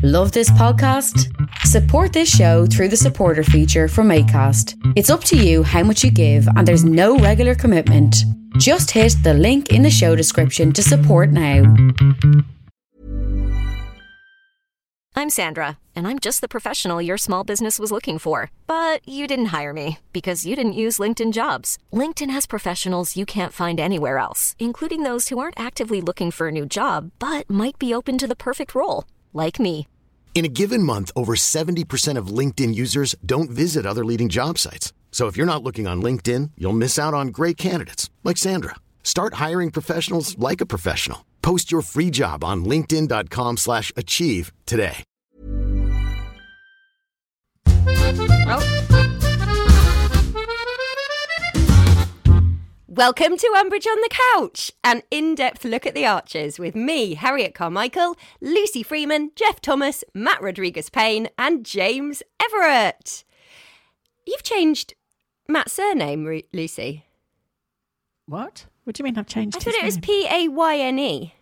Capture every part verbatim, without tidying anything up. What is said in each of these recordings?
Love this podcast? Support this show through the supporter feature from Acast. It's up to you how much you give and there's no regular commitment. Just hit the link in the show description to support now. I'm Sandra, and I'm just the professional your small business was looking for. But you didn't hire me because you didn't use LinkedIn Jobs. LinkedIn has professionals you can't find anywhere else, including those who aren't actively looking for a new job, but might be open to the perfect role, like me. In a given month, over seventy percent of LinkedIn users don't visit other leading job sites. So if you're not looking on LinkedIn, you'll miss out on great candidates like Sandra. Start hiring professionals like a professional. Post your free job on linkedin.com slash achieve today. Oh. Welcome to Umbridge on the Couch, an in-depth look at the Archers with me, Harriet Carmichael, Lucy Freeman, Jeff Thomas, Matt Rodriguez-Payne and James Everett. You've changed Matt's surname, Ru- Lucy. What? What do you mean I've changed I his thought it was name? P A Y N E.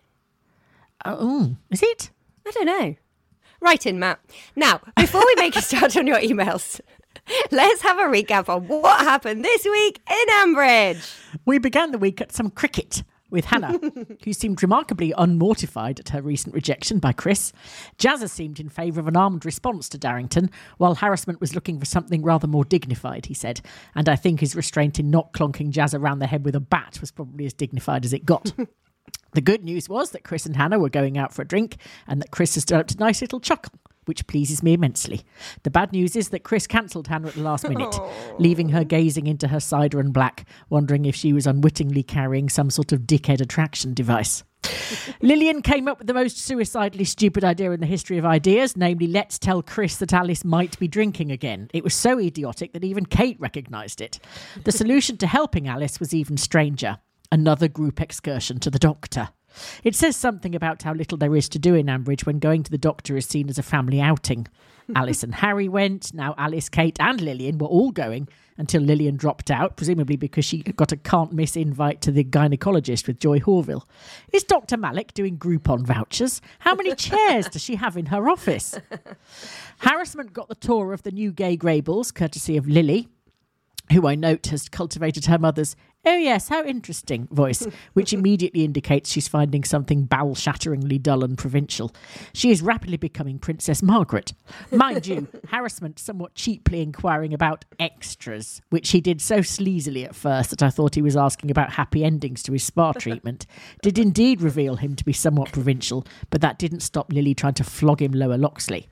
Oh, is it? I don't know. Right in, Matt. Now, before we make a start on your emails, let's have a recap on what happened this week in Ambridge. We began the week at some cricket with Hannah, who seemed remarkably unmortified at her recent rejection by Chris. Jazza seemed in favour of an armed response to Darrington, while Harassment was looking for something rather more dignified, he said. And I think his restraint in not clonking Jazza round the head with a bat was probably as dignified as it got. The good news was that Chris and Hannah were going out for a drink and that Chris has developed a nice little chuckle, which pleases me immensely. The bad news is that Chris cancelled Hannah at the last minute, leaving her gazing into her cider and black, wondering if she was unwittingly carrying some sort of dickhead attraction device. Lillian came up with the most suicidally stupid idea in the history of ideas, namely, let's tell Chris that Alice might be drinking again. It was so idiotic that even Kate recognised it. The solution to helping Alice was even stranger. Another group excursion to the doctor. It says something about how little there is to do in Ambridge when going to the doctor is seen as a family outing. Alice and Harry went. Now Alice, Kate and Lillian were all going until Lillian dropped out, presumably because she got a can't-miss invite to the gynaecologist with Joy Horville. Is Doctor Malik doing Groupon vouchers? How many chairs does she have in her office? Harassment got the tour of the new Gay Grables, courtesy of Lily, who I note has cultivated her mother's "oh yes, how interesting" voice, which immediately indicates she's finding something bowel-shatteringly dull and provincial. She is rapidly becoming Princess Margaret. Mind you, Harassment somewhat cheaply inquiring about extras, which he did so sleazily at first that I thought he was asking about happy endings to his spa treatment, did indeed reveal him to be somewhat provincial, but that didn't stop Lily trying to flog him Lower Loxley.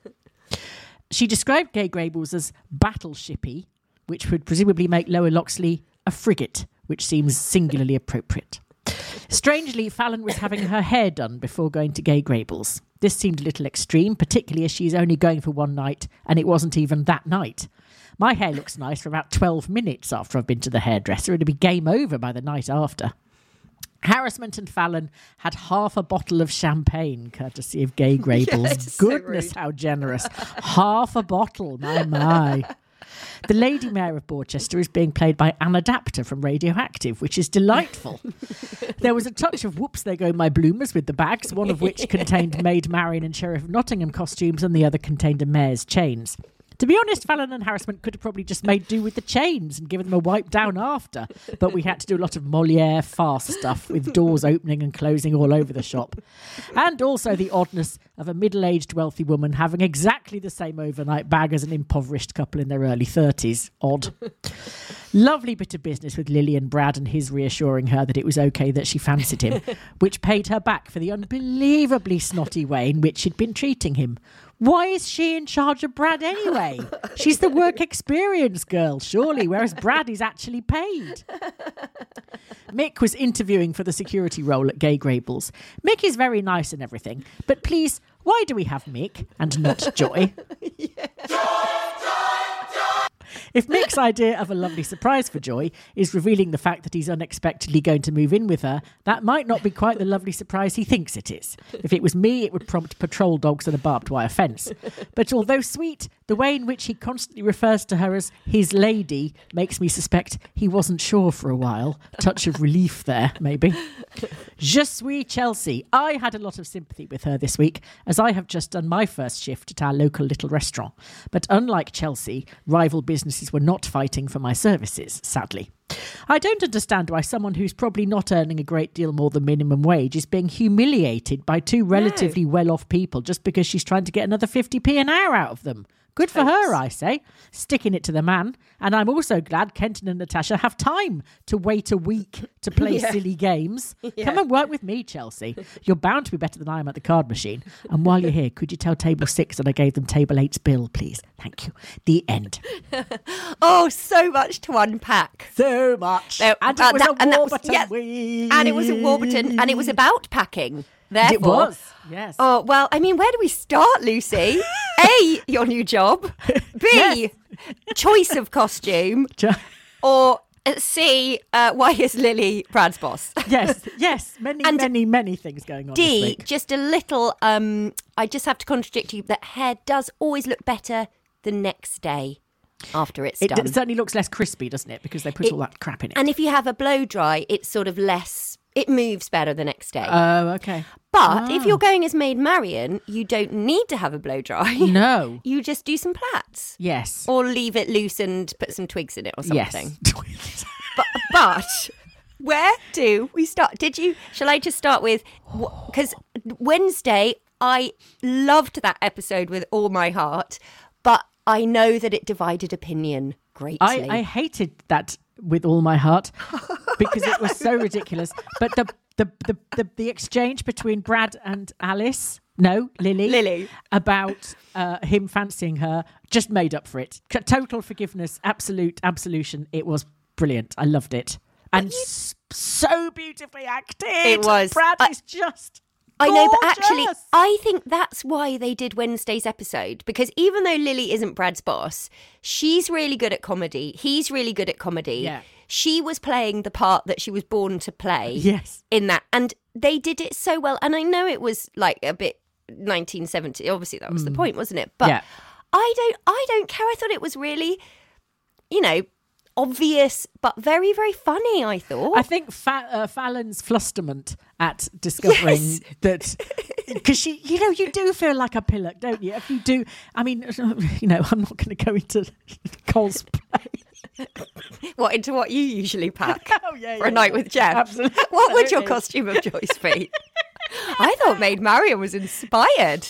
She described Gay Grables as battleshipy, which would presumably make Lower Loxley a frigate, which seems singularly appropriate. Strangely, Fallon was having her hair done before going to Gay Grables. This seemed a little extreme, particularly as she's only going for one night, and it wasn't even that night. My hair looks nice for about twelve minutes after I've been to the hairdresser. It'll be game over by the night after. Harassment and Fallon had half a bottle of champagne, courtesy of Gay Grables. Yes, Goodness, so how generous. Half a bottle, my, my. The Lady Mayor of Borchester is being played by Ann Adapter from Radioactive, which is delightful. There was a touch of whoops, there go my bloomers with the bags, one of which contained Maid Marian and Sheriff of Nottingham costumes and the other contained a mayor's chains. To be honest, Fallon and Harassment could have probably just made do with the chains and given them a wipe down after, but we had to do a lot of Molière fast stuff with doors opening and closing all over the shop. And also the oddness of a middle-aged wealthy woman having exactly the same overnight bag as an impoverished couple in their early thirties. Odd. Lovely bit of business with Lily and Brad and his reassuring her that it was okay that she fancied him, which paid her back for the unbelievably snotty way in which she'd been treating him. Why is she in charge of Brad anyway? She's the work experience girl, surely, whereas Brad is actually paid. Mick was interviewing for the security role at Gay Grables. Mick is very nice and everything, but please, why do we have Mick and not Joy? Yeah. If Mick's idea of a lovely surprise for Joy is revealing the fact that he's unexpectedly going to move in with her, that might not be quite the lovely surprise he thinks it is. If it was me, it would prompt patrol dogs and a barbed wire fence. But although sweet, The way in which he constantly refers to her as his lady makes me suspect he wasn't sure for a while. Touch of relief there, maybe. Je suis Chelsea. I had a lot of sympathy with her this week, as I have just done my first shift at our local little restaurant. But unlike Chelsea, rival businesses were not fighting for my services, sadly. I don't understand why someone who's probably not earning a great deal more than minimum wage is being humiliated by two relatively no. well-off people just because she's trying to get another fifty p an hour out of them. Good for her, I say. Sticking it to the man. And I'm also glad Kenton and Natasha have time to wait a week to play yeah. silly games. Yeah. Come and work with me, Chelsea. You're bound to be better than I am at the card machine. And while you're here, could you tell table six that I gave them table eight's bill, please? Thank you. The end. Oh, so much to unpack. So much. So, and uh, it was that, a and Warburton was, yeah, week. And it was a Warburton, and it was about packing. Therefore, it was, yes. Oh, well, I mean, where do we start, Lucy? A, your new job. B, yes. choice of costume. Or C, uh, why is Lily Brad's boss? Yes, yes. Many, and many, many things going on D, this week. just a little, um, I just have to contradict you, that hair does always look better the next day after it's it done. It certainly looks less crispy, doesn't it? Because they put it, all that crap in it. And if you have a blow dry, it's sort of less... It moves better the next day. Oh, okay. But oh. if you're going as Maid Marian, you don't need to have a blow dry. No. You just do some plaits. Yes. Or leave it loose and put some twigs in it or something. Yes. but, but where do we start? Did you, shall I just start with, because Wednesday, I loved that episode with all my heart, but I know that it divided opinion greatly. I, I hated that with all my heart because it was so ridiculous. But the the, the the the exchange between Brad and Alice, no, Lily, Lily, about uh, him fancying her just made up for it. Total forgiveness, absolute absolution. It was brilliant. I loved it. And you... so beautifully acted. It was. Brad I... is just... I Gorgeous. know, but actually, I think that's why they did Wednesday's episode. Because even though Lily isn't Brad's boss, she's really good at comedy. He's really good at comedy. Yeah. She was playing the part that she was born to play. Yes. In that. And they did it so well. And I know it was like a bit nineteen seventy. Obviously, that was mm. the point, wasn't it? But yeah. I don't, I don't care. I thought it was really, you know, obvious, but very, very funny, I thought. I think Fa- uh, Fallon's flusterment at discovering yes. that, because she, you know, you do feel like a pillock, don't you? If you do, I mean, you know, I'm not going to go into cosplay. What, into what you usually pack oh, yeah, for yeah, a night yeah. with Jeff? Absolutely. What would your costume of choice be? I thought Maid Marian was inspired.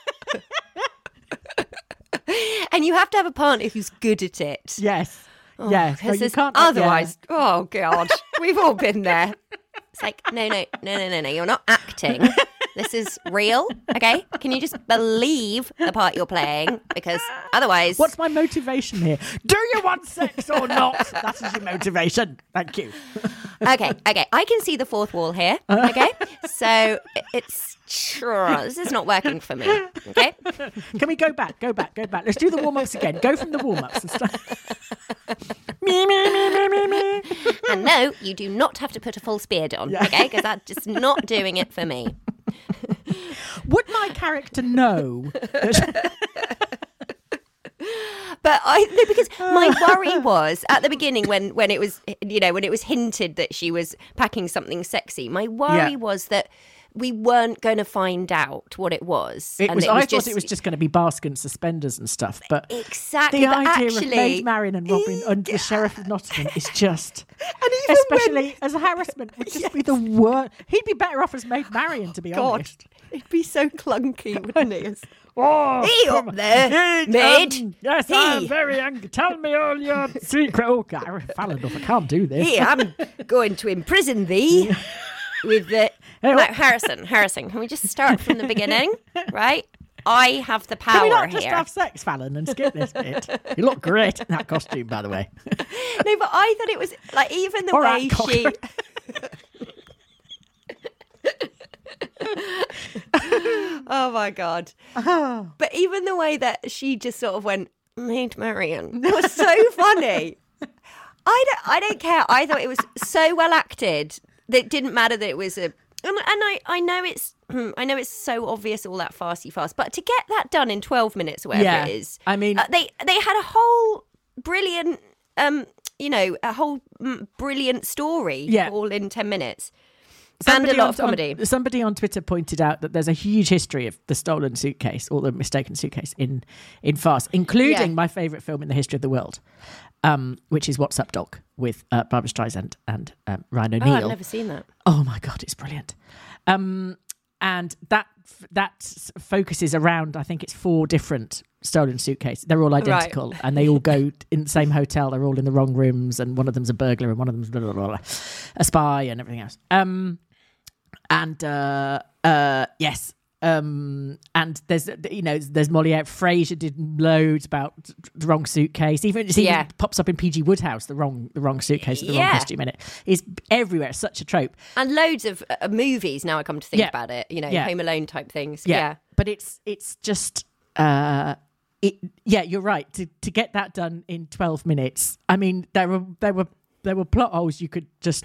And you have to have a partner who's good at it. Yes. Oh, yes. Because you can't, otherwise, yeah. oh God, we've all been there. It's like, no, no, no, no, no, no, you're not acting. This is real, okay? Can you just believe the part you're playing? Because otherwise... What's my motivation here? Do you want sex or not? That is your motivation. Thank you. Okay, okay. I can see the fourth wall here, okay? So it's... This is not working for me, okay? Can we go back, go back, go back? Let's do the warm-ups again. Go from the warm-ups and start... me, me, me, me, me, me. And no, you do not have to put a false beard on, yeah. okay? Because that's just not doing it for me. Would my character know that... But I no, because my worry was at the beginning when, when it was, you know, when it was hinted that she was packing something sexy, my worry yeah. was that we weren't going to find out what it was. It and was. it was I just, thought it was just going to be basket and suspenders and stuff. But exactly, the but idea actually, of Maid Marian and Robin under the Sheriff of Nottingham is just, and even especially when, as a harassment, would just yes. be the worst. He'd be better off as Maid Marian, to be God, honest. It'd be so clunky, wouldn't he? Oh, he up there, he, maid. Um, yes, he. I'm very angry. Tell me all your secret. Oh, God, Fallon, I can't do this. He, I'm going to imprison thee. With the hey, now, Harrison, Harrison, can we just start from the beginning, right? I have the power here. Can we not just have sex, Fallon, and skip this bit? You look great in that costume, by the way. No, but I thought it was like even the all way right, she. Oh my God! Oh. But even the way that she just sort of went, Maid Marian, was so funny. I don't, I don't care. I thought it was so well acted. That it didn't matter that it was a, And, and I, I know it's I know it's so obvious, all that fasty fast, but to get that done in twelve minutes, or whatever Yeah. it is, I mean- uh, they they had a whole brilliant, um, you know, a whole mm, brilliant story, Yeah. all in ten minutes. Somebody and a lot on, of comedy. on- somebody on Twitter pointed out that there's a huge history of the stolen suitcase or the mistaken suitcase in in farce, including Yeah. my favourite film in the history of the world, um, which is What's Up, Doc, with uh, Barbara Streisand and um, Ryan Oh, O'Neal. I've never seen that. Oh my God, it's brilliant. Um, and that that s- focuses around, I think it's four different stolen suitcases. They're all identical and they all go in the same hotel. They're all in the wrong rooms and one of them's a burglar and one of them's blah, blah, blah, blah, a spy and everything else. Um, and uh, uh, yes. Um, and there's, you know, there's Moliere. Frasier did loads about the wrong suitcase. Even it even Yeah. pops up in P G Woodhouse, the wrong, the wrong suitcase, with the Yeah. wrong costume in it. It's everywhere. It's such a trope. And loads of uh, movies. Now I come to think Yeah. about it, you know, Yeah. Home Alone type things. Yeah. Yeah. But it's it's just uh it yeah, you're right. To to get that done in twelve minutes. I mean, there were there were there were plot holes you could just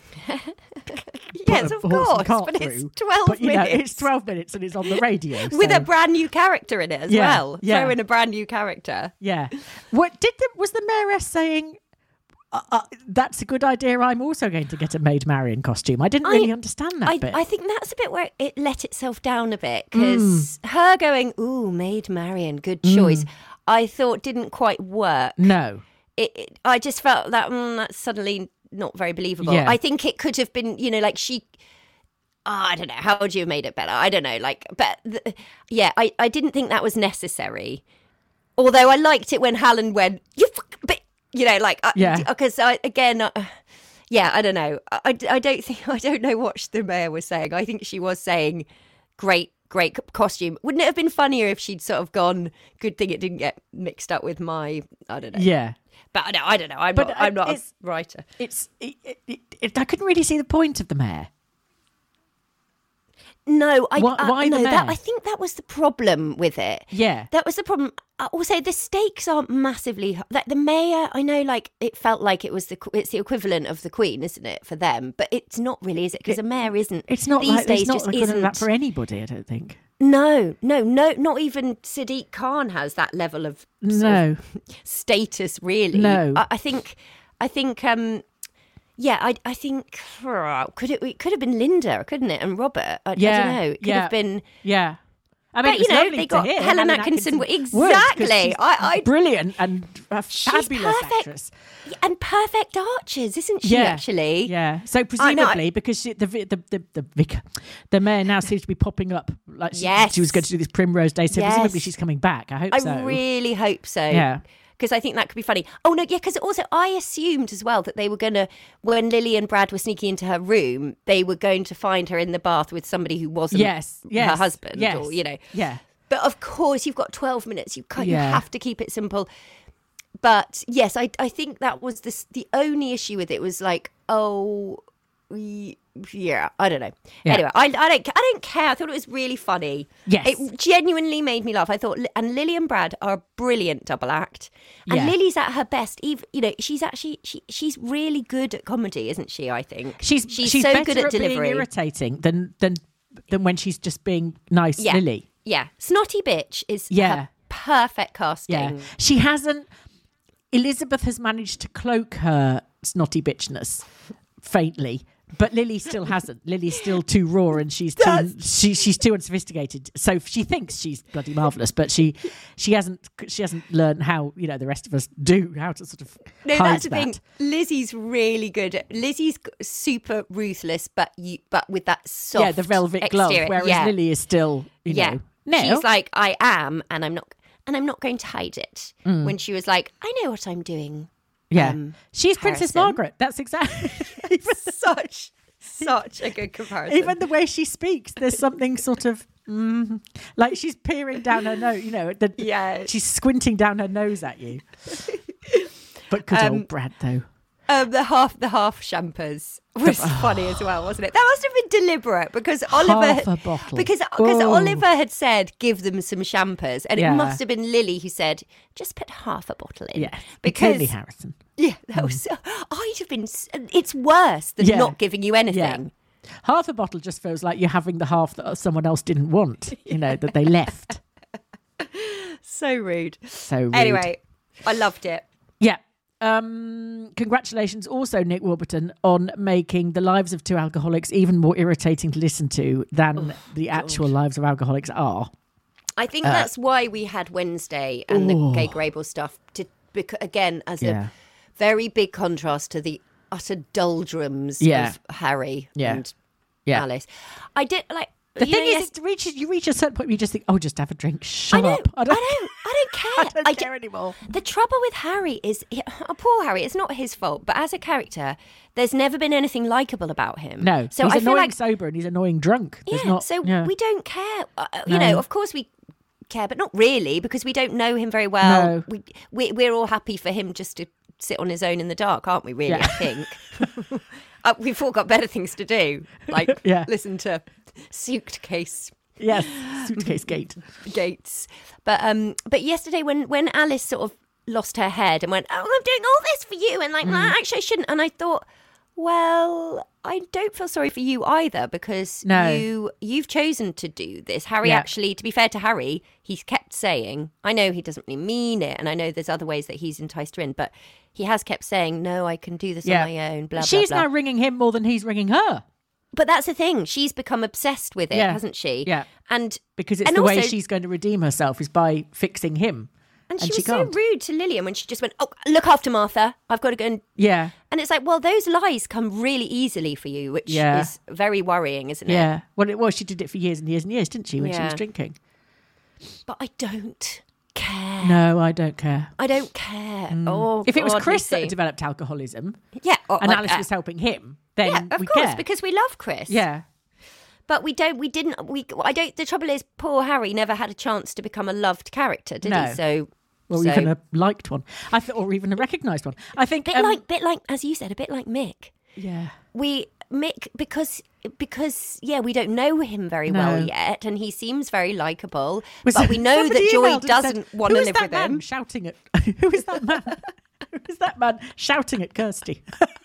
Yes, put a of horse and course, cart but it's through. twelve but, you minutes. know, it's twelve minutes and it's on the radio. With so- a brand new character in it as Yeah, well. yeah. Throw in a brand new character. Yeah. What did the was the mayoress saying uh, uh, that's a good idea. I'm also going to get a Maid Marian costume. I didn't I- really understand that I, bit. I think that's a bit where it let itself down a bit because Mm. her going, "Ooh, Maid Marian, good choice," I thought didn't quite work. no. It, it, I just felt that mm, that's suddenly not very believable. Yeah. I think it could have been, you know, like she. Oh, I don't know. How would you have made it better? I don't know. Like, but th- yeah, I, I didn't think that was necessary. Although I liked it when Helen went, you, fuck, but you know, like, Yeah. because I again, uh, yeah, I don't know. I, I don't think I don't know what the mayor was saying. I think she was saying, great, great costume. Wouldn't it have been funnier if she'd sort of gone, good thing it didn't get mixed up with my, I don't know. Yeah. But I don't, I don't know. I'm But, not. uh, I'm not a it's- writer. It's it, it, it, I couldn't really see the point of the mayor. No, I. Why- uh, why the no, that, mayor? I think that was the problem with it. Yeah. That was the problem. Uh, Also, the stakes aren't massively h- like the mayor. I know, like it felt like it was the qu- it's the equivalent of the Queen, isn't it, for them? But it's not really, is it? Because a mayor isn't. It's not these like days. it's not just good isn't. that for anybody, I don't think. No, no, no. Not even Sadiq Khan has that level of sort of No. status, really. No. I, I think. I think. um Yeah, I, I think could it it could have been Linda, couldn't it, and Robert? I, I Yeah, don't know. It could yeah. have been. Yeah. I mean, But, it was you know, lovely they to got hear Helen Atkinson- would, 'cause exactly. she's I- I- brilliant and a She's fabulous perfect. actress. And perfect archers, isn't she? Yeah, Actually, yeah. So I know, presumably, I- because she, the, vi- the the the vicar, the mayor now seems to be popping up. Like she, Yes. she was going to do this Primrose Day, so Yes. presumably she's coming back. I hope I so. really hope so. Yeah. Because I think that could be funny. Oh no, yeah. Because also I assumed as well that they were gonna, when Lily and Brad were sneaking into her room, they were going to find her in the bath with somebody who wasn't Yes, yes, her husband, yes. or you know. Yeah. But of course, you've got twelve minutes. You can't, Yeah. you have to keep it simple. But yes, I I think that was this the only issue with it was like, oh, y- yeah, I don't know. Yeah. Anyway, I, I don't I don't care. I thought it was really funny. Yes. It genuinely made me laugh. I thought, and Lily and Brad are a brilliant double act. And Yeah. Lily's at her best. Even you know, she's actually she she's really good at comedy, isn't she? I think She's she's, she's so better good at, at being delivery. irritating than than than when she's just being nice, Yeah, Lily. yeah. Snotty bitch is Yeah. her perfect casting. Yeah, she hasn't. Elizabeth has managed to cloak her snotty bitchness faintly, but Lily still hasn't. Lily's still too raw, and she's too she, she's too unsophisticated. So she thinks she's bloody marvelous, but she she hasn't she hasn't learned how, you know, the rest of us do, how to sort of No, hide that's the that. thing. Lizzie's really good. at- Lizzie's g- super ruthless, but you, but with that soft, Yeah, the velvet glove, exterior. whereas yeah. Lily is still, you yeah, know, no. she's like, I am, and I'm not, and I'm not going to hide it. Mm. When she was like, I know what I'm doing. yeah, um, she's Princess Harrison. Margaret. That's exactly. Such, such a good comparison. Even the way she speaks, there's something sort of mm, like she's peering down her nose. You know, the, Yeah. she's squinting down her nose at you. But good Um, old Brad, though. Um, the half the half champers was funny as well, wasn't it? That must have been deliberate because Oliver Half a bottle. because because Oh. Oliver had said give them some champers, and Yeah. it must have been Lily who said just put half a bottle in. Yeah, it's because clearly Harrison. yeah, that was. I'd have been. s- It's worse than Yeah. not giving you anything. Half a bottle just feels like you're having the half that someone else didn't want, you know, that they left. So rude. So rude. Anyway, I loved it. Yeah. Um, congratulations also, Nick Warburton, on making the lives of two alcoholics even more irritating to listen to than oh, the actual God. lives of alcoholics are. I think Uh, that's why we had Wednesday and ooh. the Gay Grable stuff, to bec- again, as Yeah. a very big contrast to the utter doldrums Yeah. of Harry Yeah. and Yeah. Alice. I did, like... The you thing know, is, yes- it reaches, you reach a certain point where you just think, oh, just have a drink. Shut I know, up. I don't, I don't care. I don't I care d- anymore. The trouble with Harry is, he, oh, poor Harry, it's not his fault, but as a character, there's never been anything likeable about him. No, so he's I annoying feel like, sober and he's annoying drunk. There's yeah, not, so yeah. we don't care. Uh, you No. know, of course we care, but not really, because we don't know him very well. No. We, we we're all happy for him just to sit on his own in the dark, aren't we? Really, Yeah. I think uh, we've all got better things to do, like Yeah. listen to Suitcase Yes, suitcase gate. Gates. But um, but yesterday when when Alice sort of lost her head and went, oh, I'm doing all this for you, and like, Mm. "Nah, actually I shouldn't," and I thought, well, I don't feel sorry for you either, because No. you you've chosen to do this. Harry Yeah. actually, to be fair to Harry, he's kept saying, I know he doesn't really mean it, and I know there's other ways that he's enticed her in, but he has kept saying, no, I can do this Yeah. on my own, blah, She's blah, blah. now ringing him more than he's ringing her. But that's the thing. She's become obsessed with it, Yeah. hasn't she? Yeah. And Because it's and the way also- she's going to redeem herself is by fixing him. And she And was she so can't. rude to Lillian when she just went, oh, look after Martha. I've got to go and... Yeah. And it's like, well, those lies come really easily for you, which Yeah. is very worrying, isn't it? Yeah. Well, it was. She did it for years and years and years, didn't she, when she was Yeah. drinking? But I don't care. No, I don't care. I don't care. Oh, If it was God, Chris that Lucy. had developed alcoholism Yeah. or and like, Alice uh, was helping him, then yeah, of we course, care. because we love Chris. Yeah. But we don't, we didn't, we, I don't, the trouble is, poor Harry never had a chance to become a loved character, did No. he? So... Or so, even a liked one. I th- or even a recognised one. I think... bit um, like, bit like, as you said, a bit like Mick. Yeah. We Mick because because yeah we don't know him very well No. yet, and he seems very likable, Was but we know somebody that Joy emailed and doesn't said, want to "Who is live that with man him. shouting at who is that man? Who is that man shouting at Kirsty?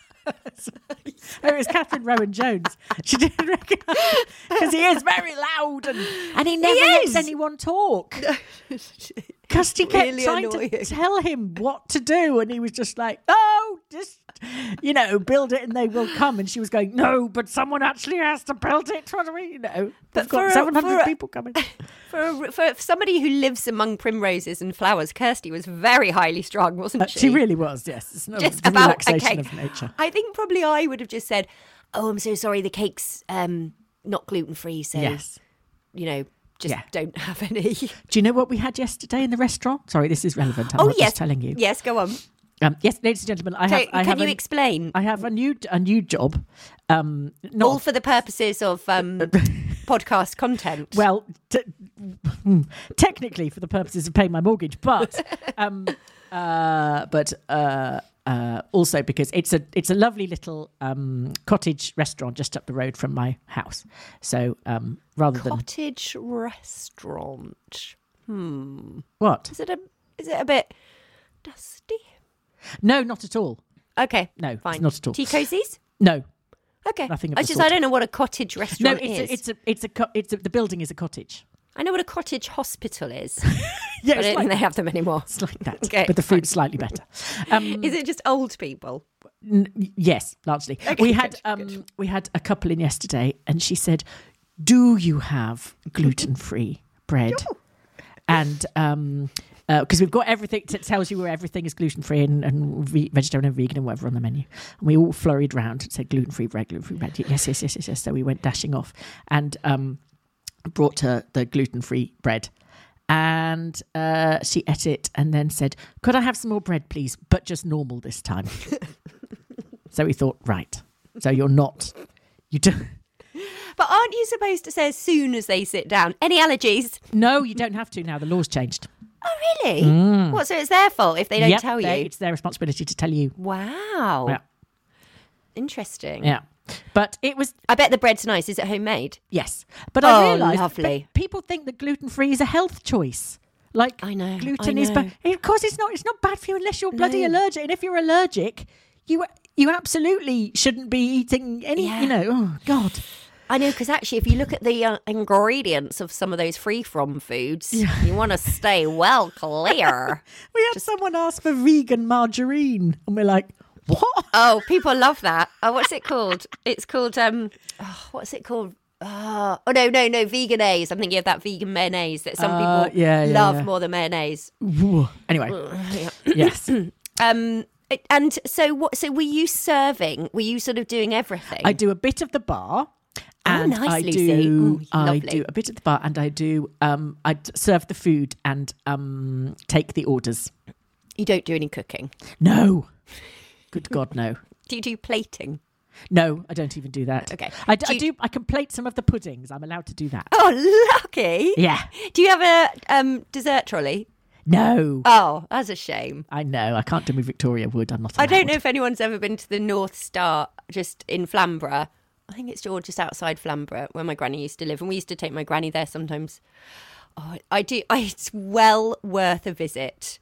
Oh, it was Catherine Rowan Jones. She didn't recognise because he is very loud and, and he never He lets is. anyone talk. Kirsty kept Really trying to annoying. tell him what to do, and he was just like, "Oh, just you know, build it and they will come." And she was going, "No, but someone actually has to build it." What do we, you know, But we've for got a- seven hundred for a- people coming. For, a, for somebody who lives among primroses and flowers, Kirsty was very highly strung, wasn't Uh, she? she really was. Yes, it's not Just the about relaxation okay. of nature. I think probably I would have just said, "Oh, I'm so sorry, the cake's um, not gluten free, so Yes. you know, just Yeah. don't have any." Do you know what we had yesterday in the restaurant? Sorry, this is relevant. I'm oh not yes, just telling you. Yes, go on. Um, yes, ladies and gentlemen, I So, have. I can have you a, explain? I have a new a new job. Um, not All for the purposes of um, podcast content. well, t- technically for the purposes of paying my mortgage, but um, uh, but uh, uh, also because it's a it's a lovely little um, cottage restaurant just up the road from my house. So um, rather than cottage restaurant. Hmm. what? Is it a is it a bit dusty? No, not at all. Okay. No, fine. it's not at all. Tea cozies? No, Okay. Nothing of I the just sort. I don't know what a cottage no, restaurant it's is. a, it's a it's a co- it's a, the building is a cottage. I know what a cottage hospital is. Yeah, I don't it's think like, they have them anymore. it's like that, Okay, but the food's slightly better. Um, Is it just old people? N- yes, largely. Okay, we had good, um, good. we had a couple in yesterday, and she said, "Do you have gluten-free bread?" And um, because we've got everything that tells you where everything is gluten-free and, and ve- vegetarian and vegan and whatever on the menu, and we all flurried round and said gluten-free bread, gluten-free bread. Yes, yes, yes, yes, yes. So we went dashing off and um, brought her the gluten-free bread. And uh, she ate it and then said, "Could I have some more bread, please? But just normal this time." So we thought, right. So you're not, you do. But aren't you supposed to say as soon as they sit down, any allergies? No, you don't have to now. The law's changed. Oh, really? What, so it's their fault if they don't Yep, tell they- you? It's their responsibility to tell you. Wow. Yeah. Interesting. Yeah. But it was, I bet the bread's nice. Is it homemade? yes. But Oh, I realised lovely. that people think that gluten-free is a health choice. Like I know, gluten I is know. bad. Of course it's not. It's not bad for you unless you're bloody No. allergic. And if you're allergic, you you absolutely shouldn't be eating any, Yeah. you know, oh, God. I know, because actually, if you look at the uh, ingredients of some of those free-from foods, you want to stay well clear. We had someone ask for vegan margarine, and we're like, what? Oh, people love that. Oh, what's it called? It's called, um, oh, what's it called? Oh, oh, no, no, no, veganese. I'm thinking of that vegan mayonnaise that some Uh, people yeah, yeah, love yeah. more than mayonnaise. Anyway, yes. Um, and so what? So were you serving? Were you sort of doing everything? I do a bit of the bar. And nice, I Lucy. do, Ooh, I lovely. do a bit at the bar, and I do, um, I d- serve the food and um, take the orders. You don't do any cooking. No, good God, no, Do you do plating? no, I don't even do that. Okay. I, d- Do I you- do. I can plate some of the puddings. I'm allowed to do that. Oh, lucky. Yeah. Do you have a um, dessert trolley? No, Oh, that's a shame. I know. I can't do my Victoria Wood. I'm not. I don't allowed. know if anyone's ever been to the North Star just in Flamborough. I think it's just outside Flamborough where my granny used to live, and we used to take my granny there sometimes. Oh, I do. I, it's well worth a visit.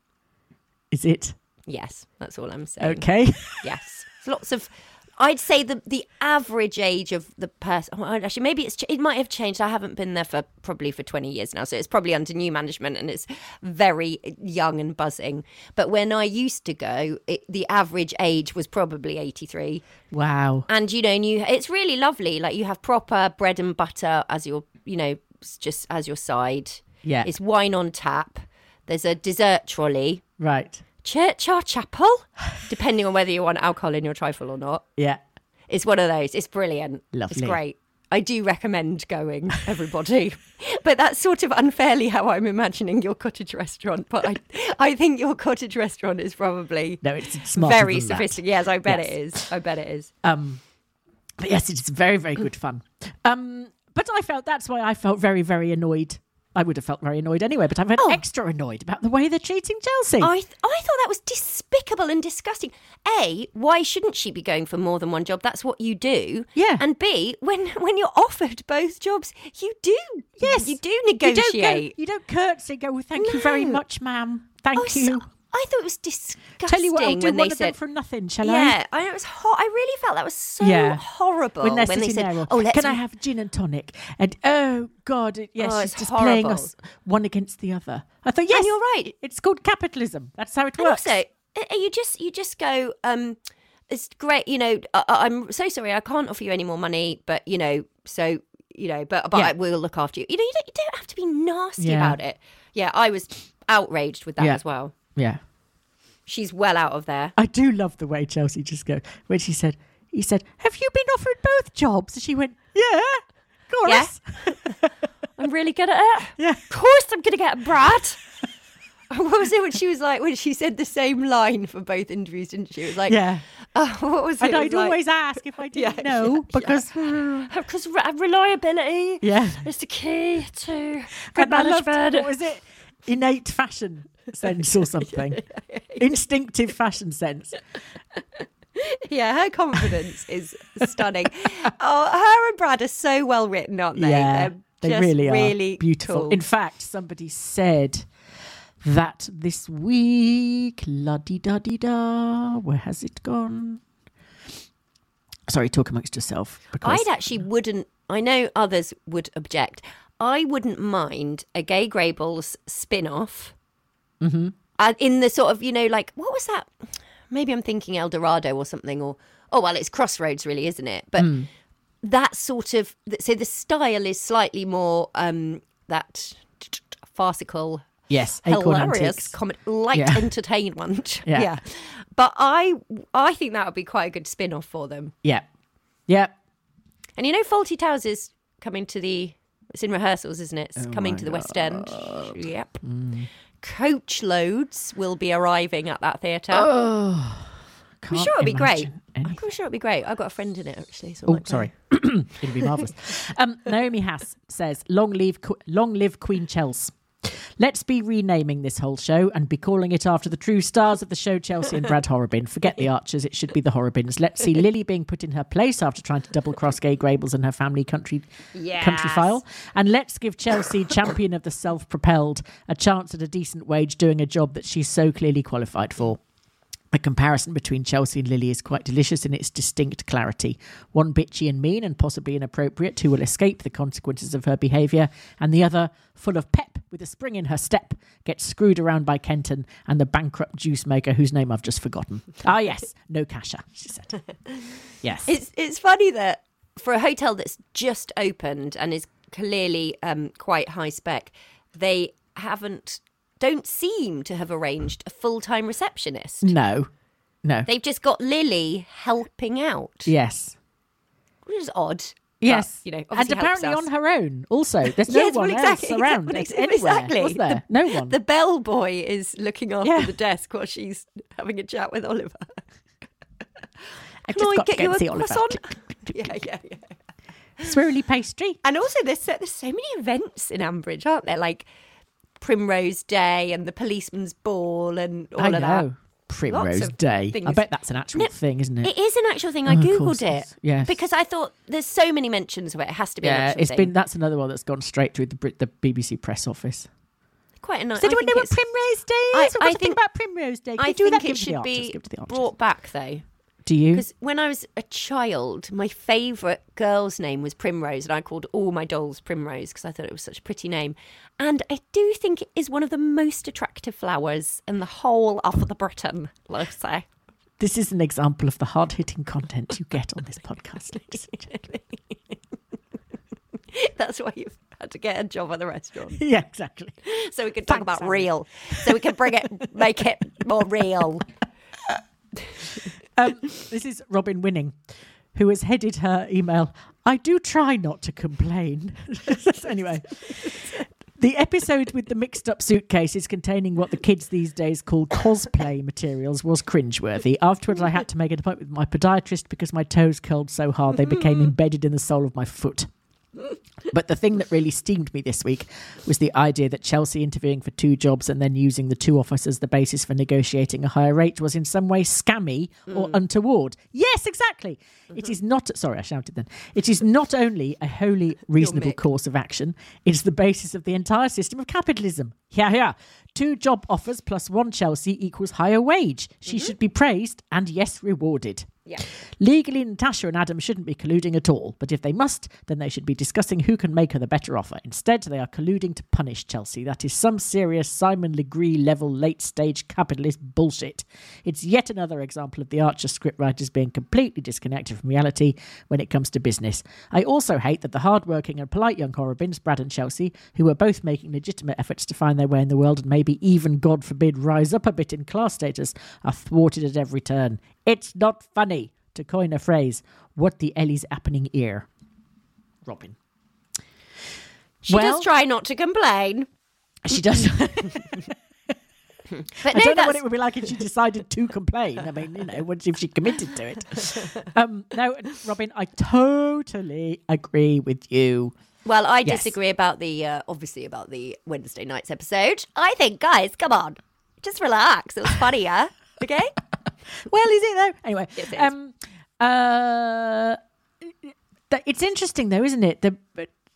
Is it Yes, that's all I'm saying. okay? Yes, It's lots of. I'd say the the average age of the person. Oh, actually, maybe it's ch- it might have changed. I haven't been there for probably for twenty years now, so it's probably under new management and it's very young and buzzing. But when I used to go, it, the average age was probably eighty-three. Wow. And you know, and you, it's really lovely. Like you have proper bread and butter as your, you know, s- just as your side. Yeah. It's wine on tap. There's a dessert trolley. Right. Church or chapel, depending on whether you want alcohol in your trifle or not. Yeah. It's one of those. It's brilliant. Lovely. It's great. I do recommend going, everybody. But that's sort of unfairly how I'm imagining your cottage restaurant. But I, I think your cottage restaurant is probably No, it's smarter very than that. sophisticated. Yes, I bet Yes. it is. I bet it is. Um, but yes, it's very, very good fun. Um, but I felt that's why I felt very, very annoyed. I would have felt very annoyed anyway, but I felt Oh. extra annoyed about the way they're treating Chelsea. I th- I thought that was despicable and disgusting. A, why shouldn't she be going for more than one job? That's what you do. Yeah. And B, when when you're offered both jobs, you do. Yes. You do You don't, negotiate. go, you don't curtsy, go, well, thank you very No. much, ma'am. Thank Oh, so- you. I thought it was disgusting. Tell you what, I'll do when one they of them said, for nothing, shall I? yeah, I know it was hot. I really felt that was so Yeah. horrible When they're they sitting said, there, or, "Oh, let's can I have gin and tonic?" And oh God, it- yes, Oh, she's it's just playing horrible. us one against the other. I thought, yes, you're right. It's called capitalism. That's how it And works. also, uh, you just you just go. Um, it's great, you know. I, I'm so sorry, I can't offer you any more money, but you know, so you know, but but Yeah. I will look after you. You know, you don't, you don't have to be nasty Yeah. about it. Yeah, I was outraged with that Yeah. as well. yeah. She's well out of there. I do love the way Chelsea just go when she said, he said, "Have you been offered both jobs?" And she went, "Yeah, of course." I'm really good at it. Yeah. Of course, I'm gonna get Brad. What was it when she was like when she said the same line for both interviews, didn't she? It was like, Yeah. oh, what was it? And It I'd was like, always ask if I didn't Yeah, know yeah, because because re- reliability yeah. is the key to good And I loved, management. what was it? Innate fashion sense or something. Instinctive fashion sense. Yeah, her confidence is stunning. Oh, her and Brad are so well written, aren't they? Yeah, They're they just really are really beautiful. cool. In fact, somebody said that this week, la di da di da, where has it gone? Sorry, talk amongst yourself. Because I'd actually wouldn't. I know others would object. I wouldn't mind a Gay Grables spin-off. Mm-hmm. Uh, in the sort of, you know, like, what was that? Maybe I'm thinking El Dorado or something, or, oh, well, it's Crossroads, really, isn't it? But Mm. that sort of, so the style is slightly more um, that farcical, yes, Acorn hilarious Antiques. comedy, light Yeah. entertainment. Yeah. yeah. But I, I think that would be quite a good spin-off for them. Yeah, yeah. And you know, Faulty Towers is coming to the, it's in rehearsals, isn't it? Oh It's coming to the West End. Yep. Coach loads will be arriving at that theatre. Oh, I'm sure it'll be great. I'm sure it'll be great. I've got a friend in it, actually. So I Oh, might go. sorry. It'll be marvellous. Um, Naomi Hass says, long live, Qu- long live Queen Chelsea. Let's be renaming this whole show and be calling it after the true stars of the show, Chelsea and Brad Horrobin. Forget the Archers, it should be the Horrobins. Let's see Lily being put in her place after trying to double-cross Gay Grables and her family country country Yes. file. And let's give Chelsea, champion of the self-propelled, a chance at a decent wage doing a job that she's so clearly qualified for. A comparison between Chelsea and Lily is quite delicious in its distinct clarity. One bitchy and mean and possibly inappropriate, who will escape the consequences of her behaviour, and the other, full of pep, with a spring in her step, gets screwed around by Kenton and the bankrupt juice maker whose name I've just forgotten. Ah, yes, no Kasha, she said. Yes. It's, it's funny that for a hotel that's just opened and is clearly um, quite high spec, they haven't... don't seem to have arranged a full-time receptionist. No, no. They've just got Lily helping out. Yes. Which is odd. Yes. But, you know, and apparently on her own also. There's no yes, one well, exactly, else around exactly, anywhere, exactly. was there? The, no one. The bellboy is looking after Yeah. the desk while she's having a chat with Oliver. I've Can just I got get to you go and see a Oliver. croissant? yeah, yeah, yeah. Swirly pastry. And also there's so, there's so many events in Ambridge, aren't there? Like Primrose Day and the Policeman's Ball and all I of know. that. Primrose Lots of Day. things. I bet that's an actual No, thing, isn't it? It is an actual thing. I Oh, of course googled it it. is. Yes. Because I thought there's so many mentions of it. It has to be an Yeah, actual it's thing. been that's another one that's gone straight through the Brit- the B B C press office. Quite a nice. Does anyone I know think what it's- Primrose Day I- is? What I do you think think- about Primrose Day? Can I you do think that? it Give to the should archers, be give to the archers. brought back though. Do you? Because when I was a child, my favourite girl's name was Primrose, and I called all my dolls Primrose because I thought it was such a pretty name. And I do think it is one of the most attractive flowers in the whole of the Britain, let's say. This is an example of the hard-hitting content you get on this podcast, ladies and gentlemen. That's why you've had to get a job at the restaurant. Yeah, exactly. So we could talk Thanks, about Anne. real. So we could bring it, make it more real. Um, this is Robin Winning, who has headed her email, I do try not to complain. Anyway, the episode with the mixed up suitcases containing what the kids these days call cosplay materials was cringeworthy. Afterwards, I had to make an appointment with my podiatrist because my toes curled so hard they became embedded in the sole of my foot. But the thing that really steamed me this week was the idea that Chelsea interviewing for two jobs and then using the two offers as the basis for negotiating a higher rate was in some way scammy or untoward. Yes, exactly. Mm-hmm. It is not, sorry, I shouted then. It is not only a wholly reasonable course of action, it is the basis of the entire system of capitalism. Yeah, yeah. Two job offers plus one Chelsea equals higher wage. She mm-hmm. should be praised and, yes, rewarded. Yeah. Legally, Natasha and Adam shouldn't be colluding at all, but if they must, then they should be discussing who can make her the better offer. Instead, they are colluding to punish Chelsea. That is some serious Simon Legree level late-stage capitalist bullshit. It's yet another example of the Archer scriptwriters being completely disconnected from reality when it comes to business. I also hate that the hard-working and polite young Horrobins, Brad and Chelsea, who are both making legitimate efforts to find their way in the world and maybe even, God forbid, rise up a bit in class status, are thwarted at every turn. It's not funny, to coin a phrase. What the Ellie's happening here? Robin. She well, does try not to complain. She does. But I no, don't know that's... what it would be like if she decided to complain. I mean, you know, once if she committed to it. Um, no, Robin, I totally agree with you. Well, I Yes. disagree about the, uh, obviously about the Wednesday night's episode. I think, guys, come on. Just relax. It was funny, yeah? Okay? Well, is it though? Anyway, Yes, it is. um, uh, th- it's interesting though, isn't it? The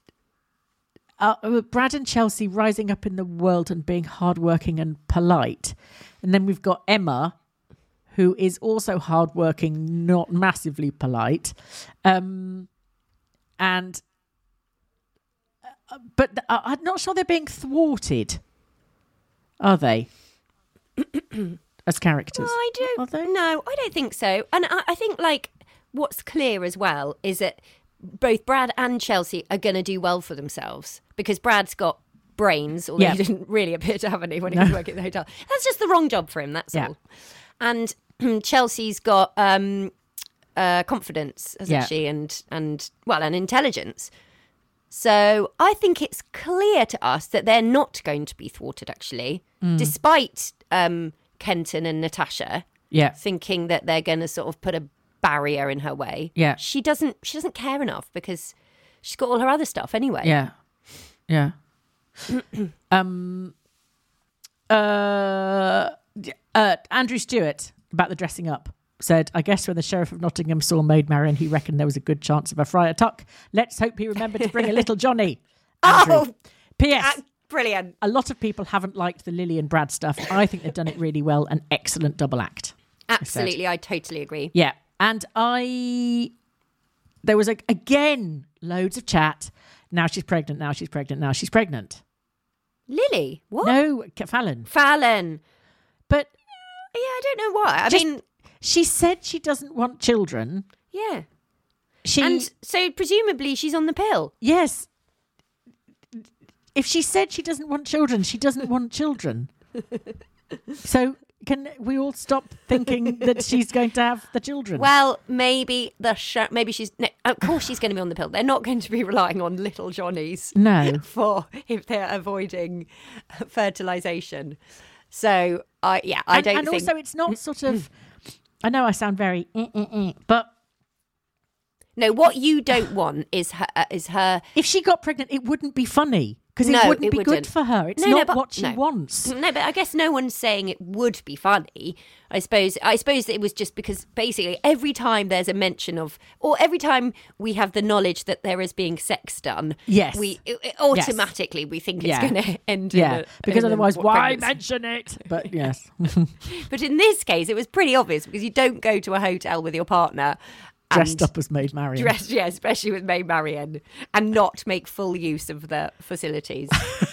uh, Brad and Chelsea rising up in the world and being hardworking and polite, and then we've got Emma, who is also hardworking, not massively polite, um, and uh, but uh, I'm not sure they're being thwarted, are they? As characters. No, I Are don't. they? No, I don't think so. And I, I think, like, what's clear as well is that both Brad and Chelsea are going to do well for themselves because Brad's got brains, although Yeah. he didn't really appear to have any when he No. was working at the hotel. That's just the wrong job for him, that's Yeah. all. And Chelsea's got um, uh, confidence, hasn't Yeah. she? And, and, well, and intelligence. So I think it's clear to us that they're not going to be thwarted, actually, Mm. despite um, Kenton and Natasha Yeah. thinking that they're going to sort of put a barrier in her way. Yeah. She doesn't. She doesn't care enough because she's got all her other stuff anyway. Yeah. Yeah. um. Uh, uh. Andrew Stewart about the dressing up said, "I guess when the Sheriff of Nottingham saw Maid Marian, he reckoned there was a good chance of a Friar Tuck. Let's hope he remembered to bring a little Johnny." Andrew. Oh, P S. uh, brilliant. A lot of people haven't liked the Lily and Brad stuff. I think they've done it really well. An excellent double act. Absolutely, I, I totally agree. Yeah. And I, there was, a, again, loads of chat. Now she's pregnant, now she's pregnant, now she's pregnant. Lily? What? No, Fallon. Fallon. But... Yeah, I don't know why. I just, mean... She said she doesn't want children. Yeah. She, and so presumably she's on the pill. Yes. If she said she doesn't want children, she doesn't want children. So can we all stop thinking that she's going to have the children? Well, maybe the sh- maybe she's no, of course she's going to be on the pill. They're not going to be relying on little Johnnies. No. For if they're avoiding fertilization. So I yeah, I and, don't and think. And also, it's not sort of. I know I sound very, eh, eh, eh, but no. What you don't want is her. Uh, is her. If she got pregnant, it wouldn't be funny because No, it wouldn't it be wouldn't. good for her. It's No, no, not but- what she no. wants. No, but I guess no one's saying it would be funny. I suppose. I suppose it was just because basically every time there's a mention of, or every time we have the knowledge that there is being sex done, Yes. we it, it automatically we think it's Yeah. going to end. Yeah, in a, because in a otherwise, why pregnancy. mention it? But yes. But in this case, it was pretty obvious because you don't go to a hotel with your partner. Dressed and up as Maid Marian. Dressed, yeah, especially with Maid Marian, and not make full use of the facilities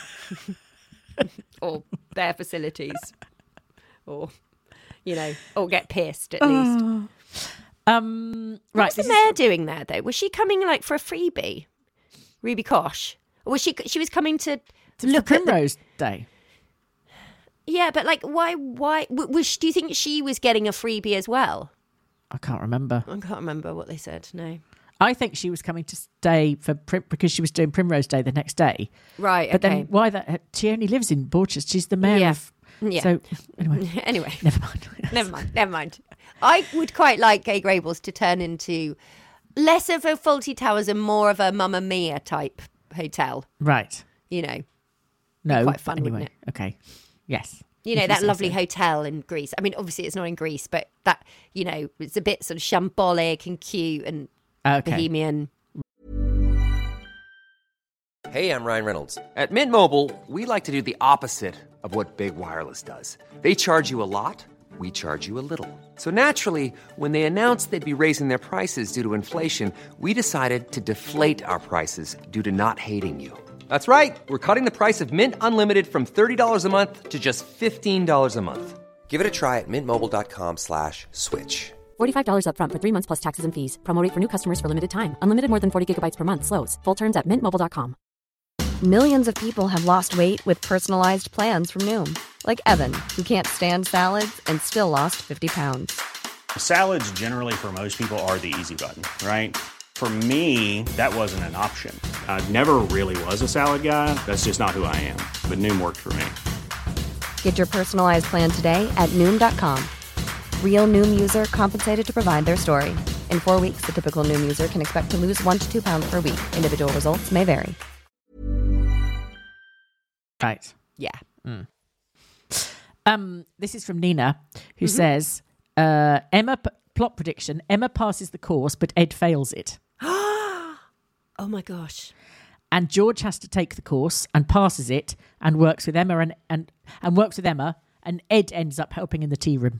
or their facilities, or you know, or get pissed at least. Um, What right. was the this mayor is- doing there though? Was she coming like for a freebie, Ruby Kosh, or was she? She was coming to to look at the, Primrose Day. yeah, but like, why? Why w- was? Do you think she was getting a freebie as well? I can't remember. I can't remember what they said. No. I think she was coming to stay for Prim- because she was doing Primrose Day the next day. Right. But okay. then why that? She only lives in Borchester. She's the mayor Yeah. of. Yeah. So anyway, Anyway, never mind. never mind. Never mind. I would quite like Gay Grables to turn into less of a Fawlty Towers and more of a Mamma Mia type hotel. Right. You know, No. quite but fun, anyway. wouldn't Okay. Yes. you know If that say lovely so. hotel in Greece. I mean, obviously it's not in Greece, but that you know it's a bit sort of shambolic and cute and Okay. bohemian. Hey, I'm Ryan Reynolds. At Mint Mobile, we like to do the opposite of what Big Wireless does. They charge you a lot, we charge you a little. So naturally, when they announced they'd be raising their prices due to inflation, we decided to deflate our prices due to not hating you. That's right. We're cutting the price of Mint Unlimited from thirty dollars a month to just fifteen dollars a month. Give it a try at mintmobile.com slash switch. forty-five dollars up front for three months plus taxes and fees. Promo rate for new customers for limited time. Unlimited more than forty gigabytes per month. Slows full terms at mint mobile dot com. Millions of people have lost weight with personalized plans from Noom. Like Evan, who can't stand salads and still lost fifty pounds. Salads generally for most people are the easy button, right? For me, that wasn't an option. I never really was a salad guy. That's just not who I am. But Noom worked for me. Get your personalized plan today at Noom dot com. Real Noom user compensated to provide their story. In four weeks, the typical Noom user can expect to lose one to two pounds per week. Individual results may vary. Right. Yeah. Um, this is from Nina, who says, uh, Emma, p- plot prediction, Emma passes the course, but Ed fails it. Oh my gosh. And George has to take the course and passes it and works with Emma and, and, and works with Emma, and Ed ends up helping in the tea room.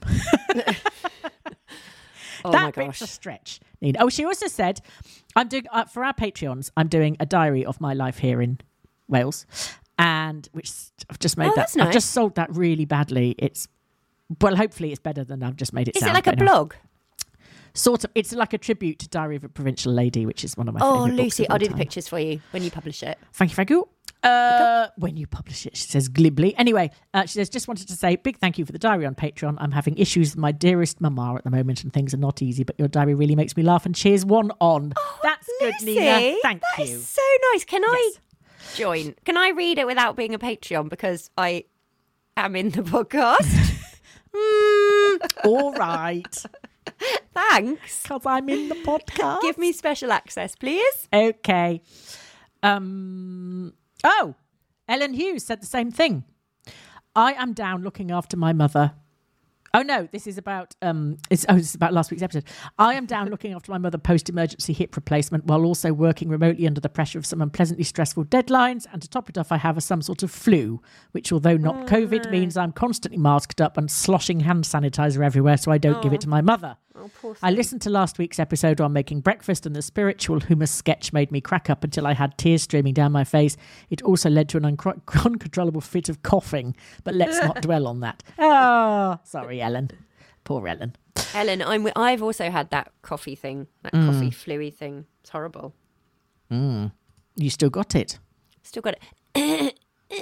Oh that my bit's gosh. a stretch, Nina. Oh, she also said, I'm doing, uh, for our Patreons, I'm doing a diary of my life here in Wales. And which I've just made Oh, that. that's I've nice. just sold that really badly. It's, well, hopefully it's better than I've just made it Is sound. it like a but anyway. blog? Sort of. It's like a tribute to Diary of a Provincial Lady, which is one of my Oh, favourite books Lucy, of all I'll do the time. pictures for you when you publish it. Thank you, thank you. Uh, when you publish it, she says glibly. Anyway, uh, she says, just wanted to say big thank you for the diary on Patreon. I'm having issues with my dearest mama at the moment and things are not easy, but your diary really makes me laugh and cheers one on. That's good, Lucy, Nina. Thank that you. is so nice. Can I join? Can I read it without being a Patreon because I am in the podcast? All right. Thanks. Because I'm in the podcast. Give me special access, please. Okay. Um. Oh, Ellen Hughes said the same thing. I am down looking after my mother. Oh no, this is about um it's oh this is about last week's episode. I am down looking after my mother post emergency hip replacement while also working remotely under the pressure of some unpleasantly stressful deadlines, and to top it off I have a, some sort of flu, which although not oh, COVID no. means I'm constantly masked up and sloshing hand sanitizer everywhere so I don't oh. give it to my mother. Oh, poor thing. I listened to last week's episode on making breakfast, and the spiritual hummus sketch made me crack up until I had tears streaming down my face. It also led to an un- uncontrollable fit of coughing, but let's not dwell on that. Oh, sorry, Ellen. Poor Ellen. Ellen, I'm, I've also had that coffee thing, that mm. coffee flu-y thing. It's horrible. Mm. You still got it? Still got it.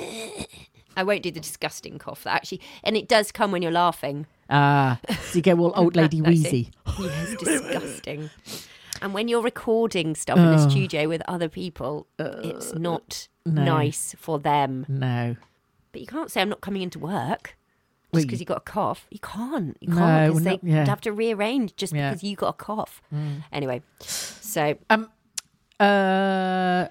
I won't do the disgusting cough, that actually, and it does come when you're laughing. Ah, uh, so you get all old lady wheezy. Yes, disgusting. And when you're recording stuff in a studio with other people, uh, it's not no. nice for them. No. But you can't say I'm not coming into work just because you got a cough. You can't. You can't no, because well, they yeah. have to rearrange just yeah. because you got a cough. Mm. Anyway, so um, uh,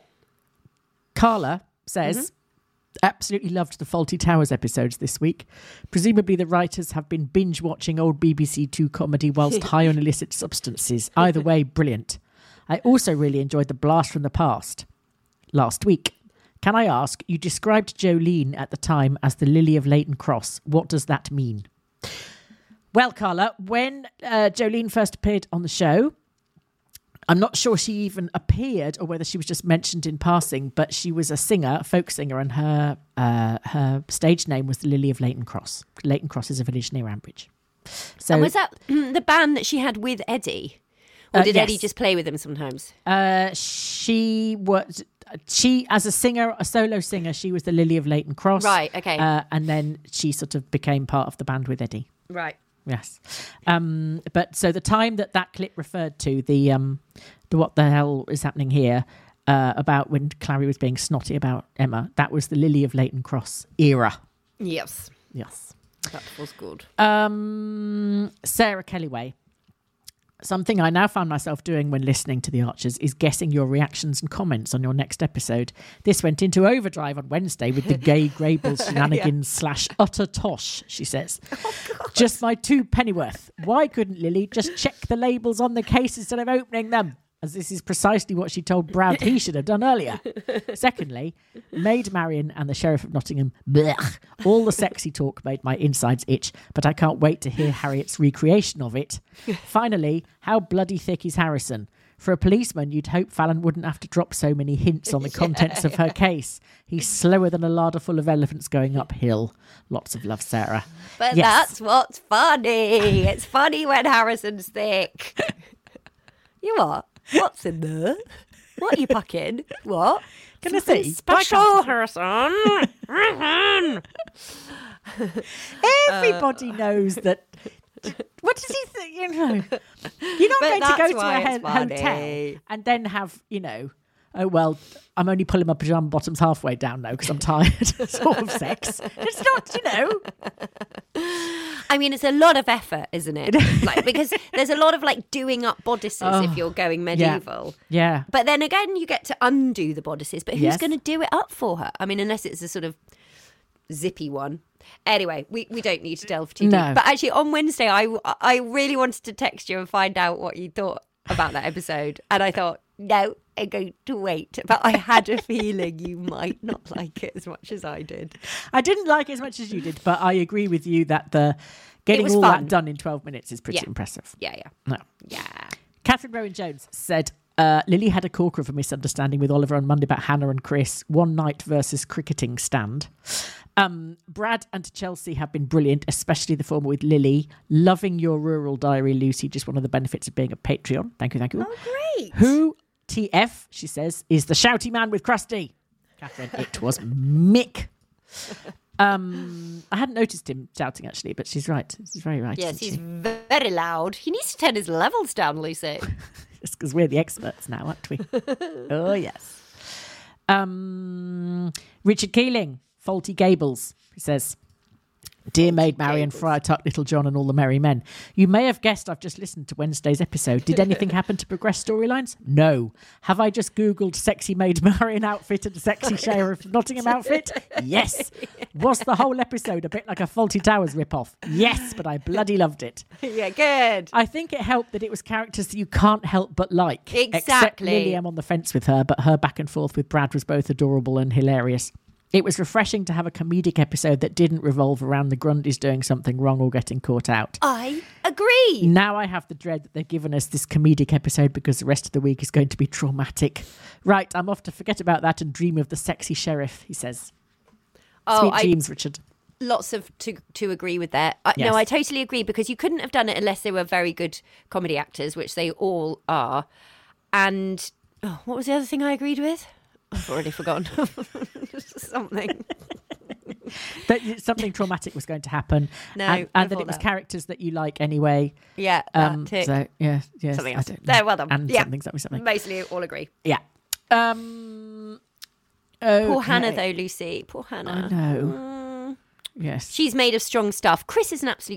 Carla says. Mm-hmm. Absolutely loved the Fawlty Towers episodes this week. Presumably the writers have been binge watching old B B C Two comedy whilst high on illicit substances. Either way, brilliant. I also really enjoyed the blast from the past last week. Can I ask, you described Jolene at the time as the Lily of Leighton Cross. What does that mean? Well, Carla, when uh, Jolene first appeared on the show, I'm not sure she even appeared or whether she was just mentioned in passing, but she was a singer, a folk singer, and her uh, her stage name was the Lily of Leighton Cross. Leighton Cross is a village near Ambridge. So, and was that the band that she had with Eddie? Or uh, did yes. Eddie just play with them sometimes? Uh, she was, she as a singer, a solo singer, she was the Lily of Leighton Cross. Right, okay. Uh, and then she sort of became part of the band with Eddie. Right. Yes. Um, but so the time that that clip referred to, the um, the what the hell is happening here, uh, about when Clary was being snotty about Emma, that was the Lily of Leighton Cross era. Yes. Yes. That was good. Um, Sarah Kellyway. Something I now found myself doing when listening to The Archers is guessing your reactions and comments on your next episode. This went into overdrive on Wednesday with the gay Greyballs shenanigans yeah. slash utter tosh, she says. Oh, just my two pennyworth. Why couldn't Lily just check the labels on the case instead of opening them? As this is precisely what she told Brad he should have done earlier. Secondly, Maid Marian and the Sheriff of Nottingham, blech, all the sexy talk made my insides itch, but I can't wait to hear Harriet's recreation of it. Finally, how bloody thick is Harrison? For a policeman, you'd hope Fallon wouldn't have to drop so many hints on the contents yeah, of her yeah. case. He's slower than a larder full of elephants going uphill. Lots of love, Sarah. But yes. that's what's funny. It's funny when Harrison's thick. You what? What's in there? What are you packing? What? Can I see? Special, Harrison. Everybody uh, knows that. What does he think? You know, you're not but going to go to a he- hotel and then have, you know, oh, well, I'm only pulling my pyjama bottoms halfway down now because I'm tired, sort of sex. It's not, you know. I mean, it's a lot of effort, isn't it? Like, because there's a lot of, like, doing up bodices oh, if you're going medieval. Yeah. yeah. But then again, you get to undo the bodices. But who's yes. going to do it up for her? I mean, unless it's a sort of zippy one. Anyway, we, we don't need to delve too no. deep. But actually, on Wednesday, I, I really wanted to text you and find out what you thought about that episode. And I thought, no, I'm going to wait. But I had a feeling you might not like it as much as I did. I didn't like it as much as you did, but I agree with you that the getting all fun. that done in twelve minutes is pretty yeah. impressive. Yeah, yeah. No. Yeah. Catherine Rowan-Jones said, uh, Lily had a corker of a misunderstanding with Oliver on Monday about Hannah and Chris. One night versus cricketing stand. Um, Brad and Chelsea have been brilliant, especially the former with Lily. Loving your rural diary, Lucy. Just one of the benefits of being a Patreon. Thank you, thank you. Oh, great. Who, T F, she says, is the shouty man with Krusty? Catherine, it was Mick. Um, I hadn't noticed him shouting, actually, but she's right. She's very right. Yes, he's she? very loud. He needs to turn his levels down, Lucy. It's because we're the experts now, aren't we? Oh, yes. Um, Richard Keeling. Fawlty Gables, he says, Dear Maid Marian, Friar Tuck, Little John and all the merry men. You may have guessed I've just listened to Wednesday's episode. Did anything happen to progress storylines? No. Have I just Googled sexy Maid Marian outfit and sexy Sheriff Nottingham outfit? Yes. Was the whole episode a bit like a Fawlty Towers ripoff? Yes, but I bloody loved it. Yeah, good. I think it helped that it was characters that you can't help but like. Exactly. Except Lily, I'm on the fence with her, but her back and forth with Brad was both adorable and hilarious. It was refreshing to have a comedic episode that didn't revolve around the Grundys doing something wrong or getting caught out. I agree. Now I have the dread that they've given us this comedic episode because the rest of the week is going to be traumatic. Right, I'm off to forget about that and dream of the sexy sheriff, he says. Oh, Sweet I, dreams, Richard. Lots of to to agree with that. I, Yes. No, I totally agree, because you couldn't have done it unless they were very good comedy actors, which they all are. And oh, what was the other thing I agreed with? I've already forgotten. Something. That something traumatic was going to happen. No, and, and that before it was that. characters that you like anyway. Yeah, Um, that tick. so, yeah, yeah. Something I else. don't know. There, well done. And Yeah. something, something, something. Mostly all agree. Yeah. Um, okay. Poor Hannah, though, Lucy. Poor Hannah. I know. Mm. Yes. She's made of strong stuff. Chris is an absolute...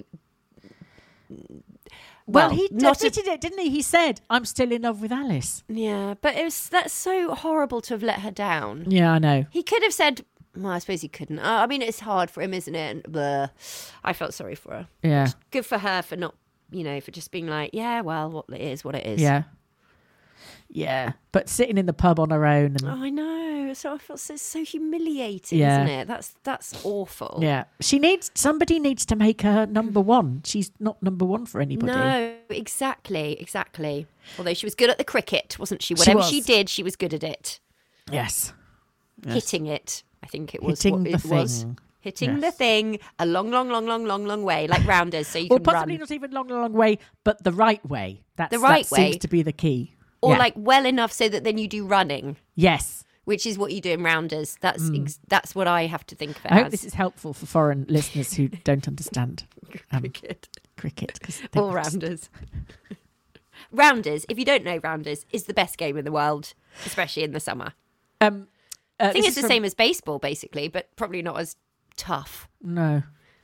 Well, Well, he not a- admitted it, didn't he? He said, I'm still in love with Alice. Yeah, but it was that's so horrible to have let her down. Yeah, I know. He could have said... Well, I suppose he couldn't. Uh, I mean, it's hard for him, isn't it? And blah. I felt sorry for her. Yeah. Good for her for not, you know, for just being like, yeah, well, what it is, what it is. Yeah. Yeah. But sitting in the pub on her own. And Oh, I know. So I felt so, so humiliating, Yeah. isn't it? That's that's awful. yeah. She needs, somebody needs to make her number one. She's not number one for anybody. No, exactly, exactly. Although she was good at the cricket, wasn't she? Whatever she, was. did, she was good at it. Yes. Yes. Hitting it, I think it was Hitting what the it was. thing. Hitting the Yes. thing a long, long, long, long, long, long way, like rounders, so you Or can possibly run. not even long, long way, but the right way. That's, The right that seems way. to be the key. Or Yeah. like well enough so that then you do running, Yes. which is what you do in rounders. That's ex- that's what I have to think of it Mm. I hope as. this is helpful for foreign listeners who don't understand um, cricket. cricket. 'cause they All would just- rounders. Rounders, if you don't know rounders, is the best game in the world, especially in the summer. Um, uh, I think this it's is the from- same as baseball, basically, but probably not as tough. No.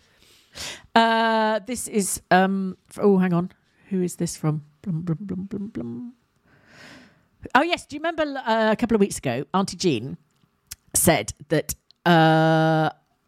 Uh, this is um. f- Oh, hang on. Who is this from? Blum, blum, blum, blum, blum. Oh yes. Do you remember uh, a couple of weeks ago, Auntie Jean said that uh,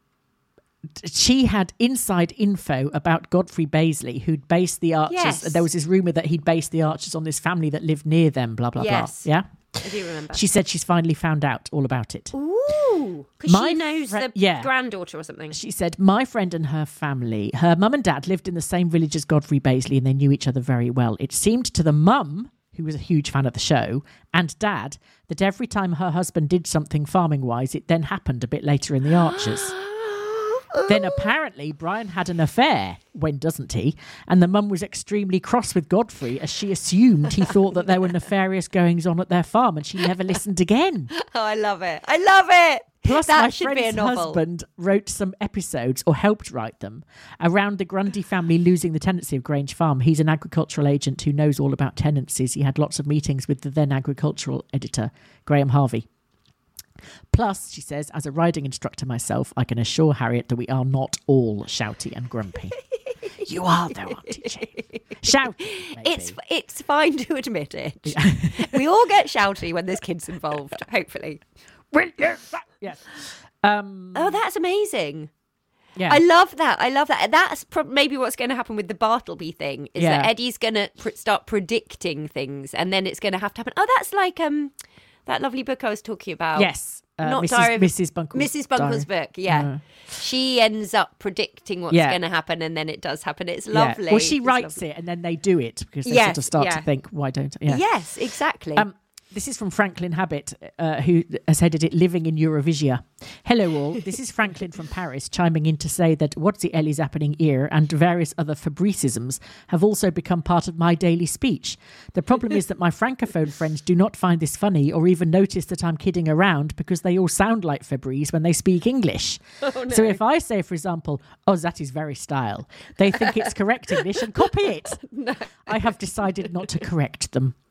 she had inside info about Godfrey Baisley, who'd based the Archers. Yes. There was this rumor that he'd based the Archers on this family that lived near them. Blah blah Yes. blah. Yeah. I do remember. She said she's finally found out all about it. Ooh, because My she knows fri- the yeah. granddaughter or something. She said, my friend and her family, her mum and dad lived in the same village as Godfrey Baisley and they knew each other very well. It seemed to the mum, who was a huge fan of the show, and dad, that every time her husband did something farming-wise, it then happened a bit later in the Archers. Then apparently Brian had an affair, when doesn't he? And the mum was extremely cross with Godfrey as she assumed he thought that there were nefarious goings on at their farm and she never listened again. Oh, I love it. I love it. Plus, that my should friend's be a novel. husband wrote some episodes, or helped write them, around the Grundy family losing the tenancy of Grange Farm. He's an agricultural agent who knows all about tenancies. He had lots of meetings with the then agricultural editor, Graham Harvey. Plus, she says, as a riding instructor myself, I can assure Harriet that we are not all shouty and grumpy. You are, though, Auntie Jane. Shouty, maybe. It's it's fine to admit it. We all get shouty when there's kids involved, hopefully. Will you? Yes. Um, Oh, that's amazing. yeah. I love that. I love that. And that's pro- maybe what's going to happen with the Bartleby thing is Yeah. that Eddie's going to pr- start predicting things and then it's going to have to happen. Oh, that's like um that lovely book I was talking about. Yes. Uh, Not Missus Diary of- Missus Bunkle's Missus Bunkle's diary. book, yeah. Uh, She ends up predicting what's Yeah. going to happen and then it does happen. It's yeah. lovely. Well, she It's writes lovely. it and then they do it because they Yes, sort of start yeah. to think, why don't I? Yeah. Yes, exactly. Um, this is from Franklin Habit, uh, who has headed it Living in Eurovisia. Hello all, this is Franklin from Paris chiming in to say that What's the Ellie's happening here and various other Fabricisms have also become part of my daily speech. The problem is that my Francophone friends do not find this funny or even notice that I'm kidding around because they all sound like Fabrice when they speak English. So if I say, for example, oh, that is very style, they think it's correct English and copy it. I have decided not to correct them.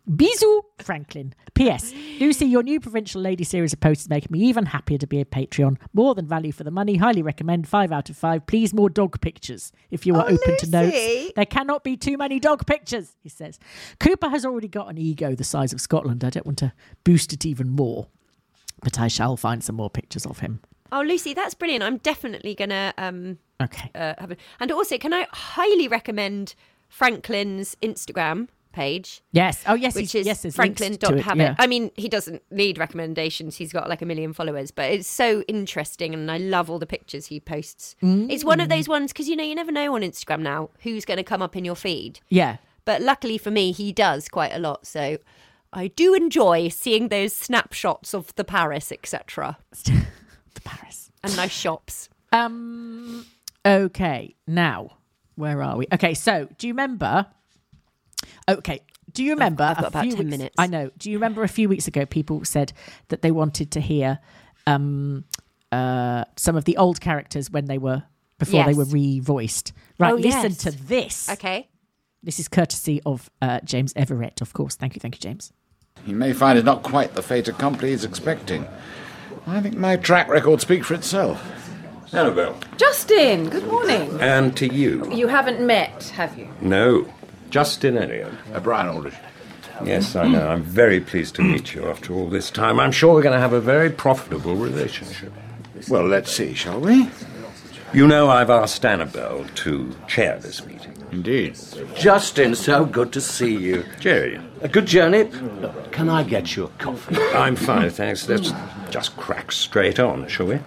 Bisous, Franklin. P S. Lucy, your new Provincial Lady series of posts is making me even happier to be a Patreon. More than value for the money. Highly recommend. Five out of five. Please, more dog pictures. If you are Oh, open Lucy. to notes, there cannot be too many dog pictures, he says. Cooper has already got an ego the size of Scotland. I don't want to boost it even more, but I shall find some more pictures of him. Oh, Lucy, that's brilliant. I'm definitely going to um, Okay. uh, have a... And also, can I highly recommend Franklin's Instagram page? Yes. Oh, yes. Which he's- is yes, there's links Franklin to dot it, habit. yeah. I mean, he doesn't need recommendations. He's got like a million followers, but it's so interesting, and I love all the pictures he posts. Mm. It's one of those ones because you know you never know on Instagram now who's going to come up in your feed. Yeah. But luckily for me, he does quite a lot. So I do enjoy seeing those snapshots of the Paris, et cetera, The Paris. and nice shops. Um. Okay. Now, where are we? Okay. So, do you remember? Okay. Do you remember? I've got a about few ten weeks- minutes. I know. Do you remember a few weeks ago? People said that they wanted to hear um, uh, some of the old characters when they were before they Yes. were re-voiced. Right. Oh, listen yes. to this. Okay. This is courtesy of uh, James Everett, of course. Thank you. Thank you, James. You may find it not quite the fait accompli he's expecting. I think my track record speaks for itself. Annabelle. Justin, good morning. And to you. You haven't met, have you? No. Justin Elliot. Uh, Brian Aldrich. Yes, I know. I'm very pleased to meet you after all this time. I'm sure we're going to have a very profitable relationship. Well, let's see, shall we? You know I've asked Annabelle to chair this meeting. Indeed. Justin, so good to see you. Jerry. A good journey? Look, can I get you a coffee? I'm fine, thanks. Let's just crack straight on, shall we?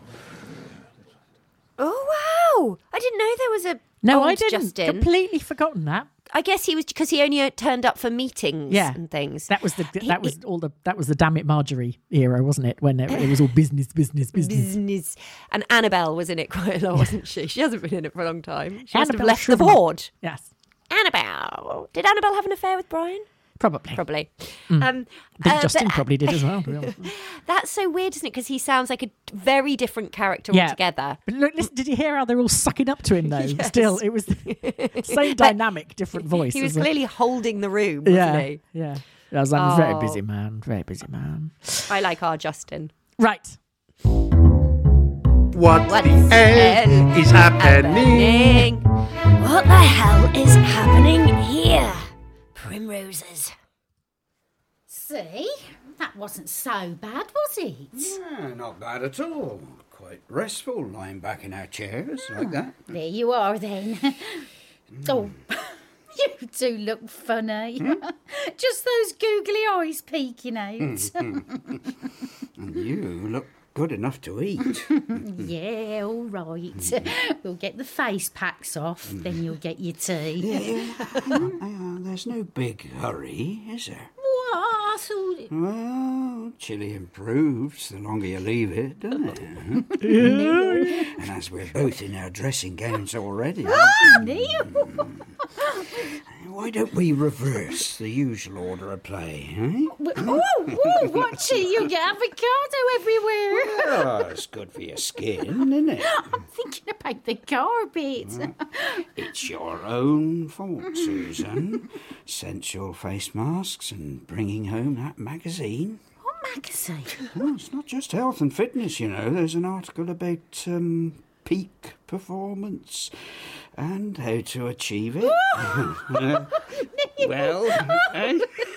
Oh, wow. I didn't know there was a No, old I didn't. Justin. Completely forgotten that. I guess he was because he only turned up for meetings Yeah. and things. That was the He- that was all the that was the damn it Marjorie era, wasn't it? When it, it was all business, business, business. business. And Annabelle was in it quite a lot, wasn't she? She hasn't been in it for a long time. She must have Annabelle left the Shriver. board. Yes, Annabelle. Did Annabelle have an affair with Brian? probably. Probably. Mm. Um, I think uh, Justin but- probably did as well. To be honest. That's so weird, isn't it? Because he sounds like a very different character Yeah. altogether. But look, listen, did you hear how they're all sucking up to him though? Yes. Still, it was the same dynamic, different voice. He was isn't it? clearly holding the room, wasn't yeah, he? yeah. I was like, I'm a very Oh. busy man, very busy man. I like our Justin. Right. What, What the the hell hell is happening? What the hell is happening here? Primroses. See? That wasn't so bad, was it? Yeah, not bad at all. Quite restful lying back in our chairs like that. There you are then. Oh, you do look funny. Just those googly eyes peeking out. And you look good enough to eat. Yeah, all right. We'll get the face packs off, then you'll get your tea. Yeah, yeah. Hang on, hang on. There's no big hurry, is there? What? I thought it... Well, chili improves the longer you leave it, doesn't it? And as we're both in our dressing gowns already, Neil! why don't we reverse the usual order of play, eh? Oh, oh, watch it. You'll get avocado everywhere. Well, it's good for your skin, isn't it? I'm thinking about the carpet. It's your own fault, Susan. Sensual face masks and bringing home that magazine. What magazine? Well, it's not just health and fitness, you know. There's an article about um, peak performance and how to achieve it. Uh, well, eh?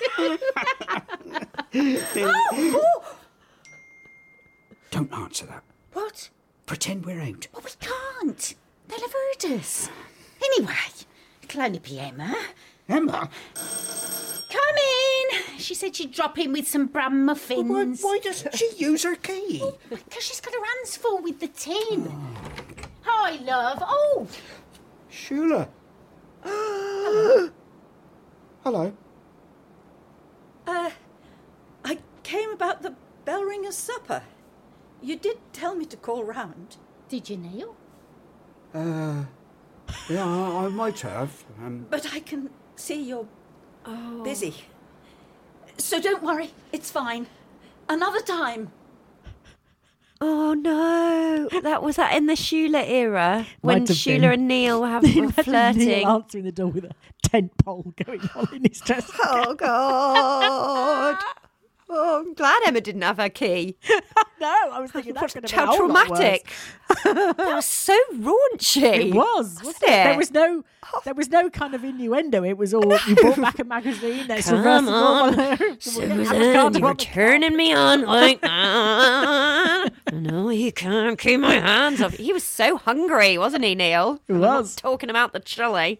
Don't answer that. What? Pretend we're out. Well, we can't. They'll have heard us. Anyway, it'll only be Emma. Emma? Come in. She said she'd drop in with some bran muffins. Why, why doesn't she use her key? Because she's got her hands full with the tin. Hi, love. Oh. Shula. Hello. Hello. Uh, I came about the Bellringer's supper. You did tell me to call round. Did you, Neil? Uh, yeah, I, I might have. Um, But I can see you're Oh. busy. So don't worry, it's fine. Another time. Oh no! That was that in the Shula era when Might have Shula been. and Neil have, were Imagine flirting. Neil answering the door with a tent pole going on in his dressing gown. Oh, God. Oh, I'm glad Emma didn't have her key. No, I was thinking that's going to be how a whole lot worse. traumatic. That was so raunchy. It was, wasn't it? it? There was no, there was no kind of innuendo. It was all you brought back a magazine. There's Come on, Susan, Susan, you're turning me on like that. No, you can't keep my hands off. He was so hungry, wasn't he, Neil? He was talking about the chili.